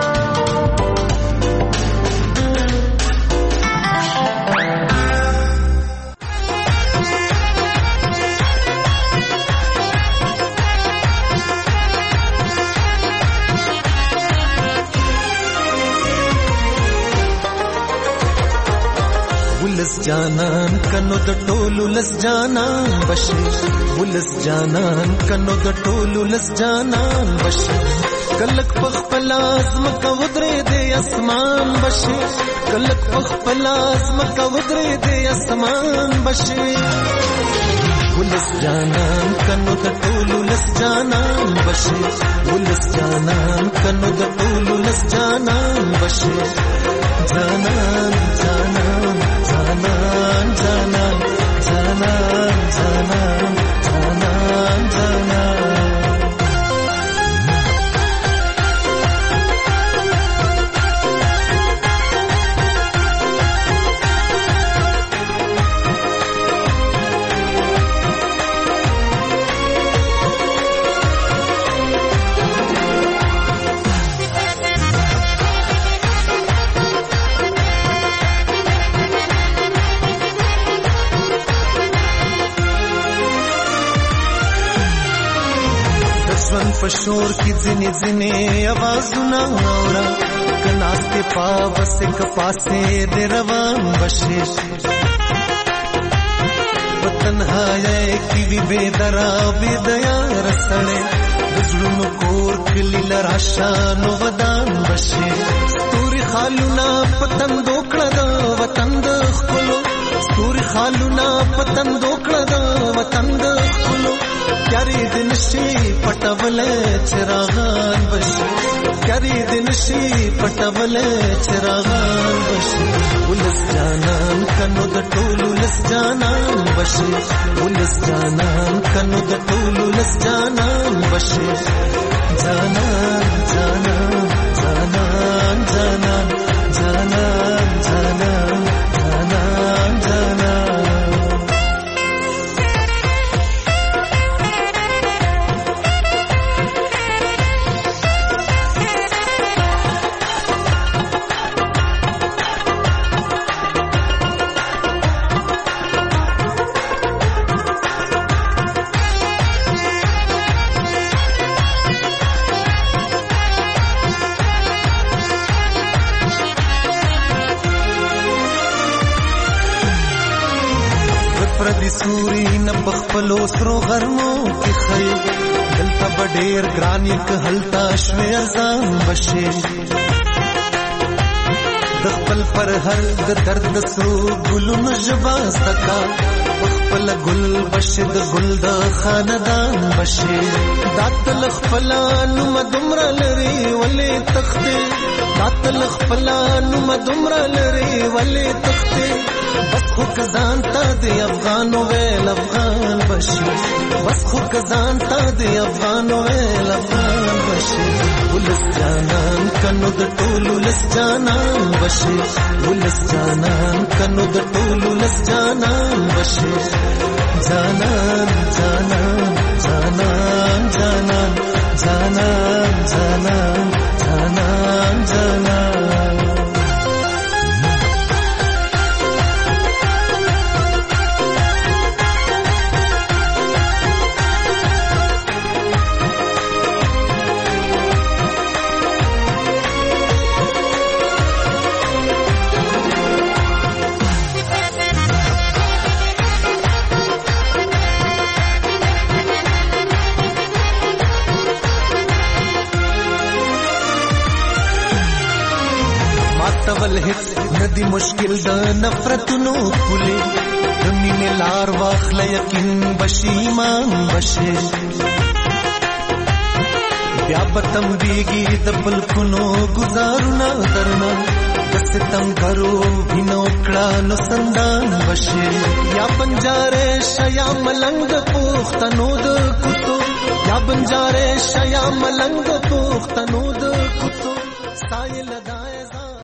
ولس جانان کنو د ټولو لس جانان بشي، ولس جانان کنو د ټولو لس جانان بشي. کلک پخپل ازمکه ودرې د اسمان بشي، کلک پخپل ازمکه ودرې د اسمان بشي. ولس جانان کنو د ټولو لس جانان بشي، ولس جانان کنو د ټولو لس جانان بشي. جانان جانان جانان جانان جانان جانان جانان جانان. پشور کی ځنې ځنې आवाजونه اورا کناسته پاوس کپاسه د روان بشي. وطنهای کی وی بے درا بے دیا رسړې زړونو کور کلی لراشانو ودان بشي. ستوري خالونه پتن دوکړه د وطن د خپلو، ستوري خالونه پتن دوکړه د وطن د خپلو. کری دن شي پټول چراغان بشي، کری دن شي پټول چراغان بشي. ولس جانان کنو د ټولو لس جانان بشي، ولس جانان کنو د ټولو لس جانان بشي. جانان جانان جانان جانان جانان جانان جانان جانان. سوري نه بخپلو سرو غرمو کې خي دلته بډېر ګران یک هلتا شوي ارزان بشي. د خپل پر هر د درد سرو ګلونو ژبه زدکا، خپل ګل بشي د ګل د خاندان بشي. داتل خپل نو مدمر لري ولې تخته، داتل خپل نو مدمر لري ولې تخته. بس خو کزان تا دی افغان ویل افغان بشي، بس خو کزان تا دی افغان ویل افغان بشي. ولس جانان کنو د ټولو لس جانان بشي، ولس جانان کنو د ټولو لس جانان بشي. جانان جانان جانان جانان جانان جانان جانان جانان. ماتول هیڅ ندی مشکل د نفرتونو پولې د مینې لار واخله یقین بشي ایمان بشي بیا به تمبېږي د پلکونو ګزارونه درنه د ستمګرو وینو کړه نو سندان بشي یا بنجارې شیا ملنګ پوښتنو د کوڅو یا بنجارې شیا ملنګ پوښتنو د کوڅو سایه لګای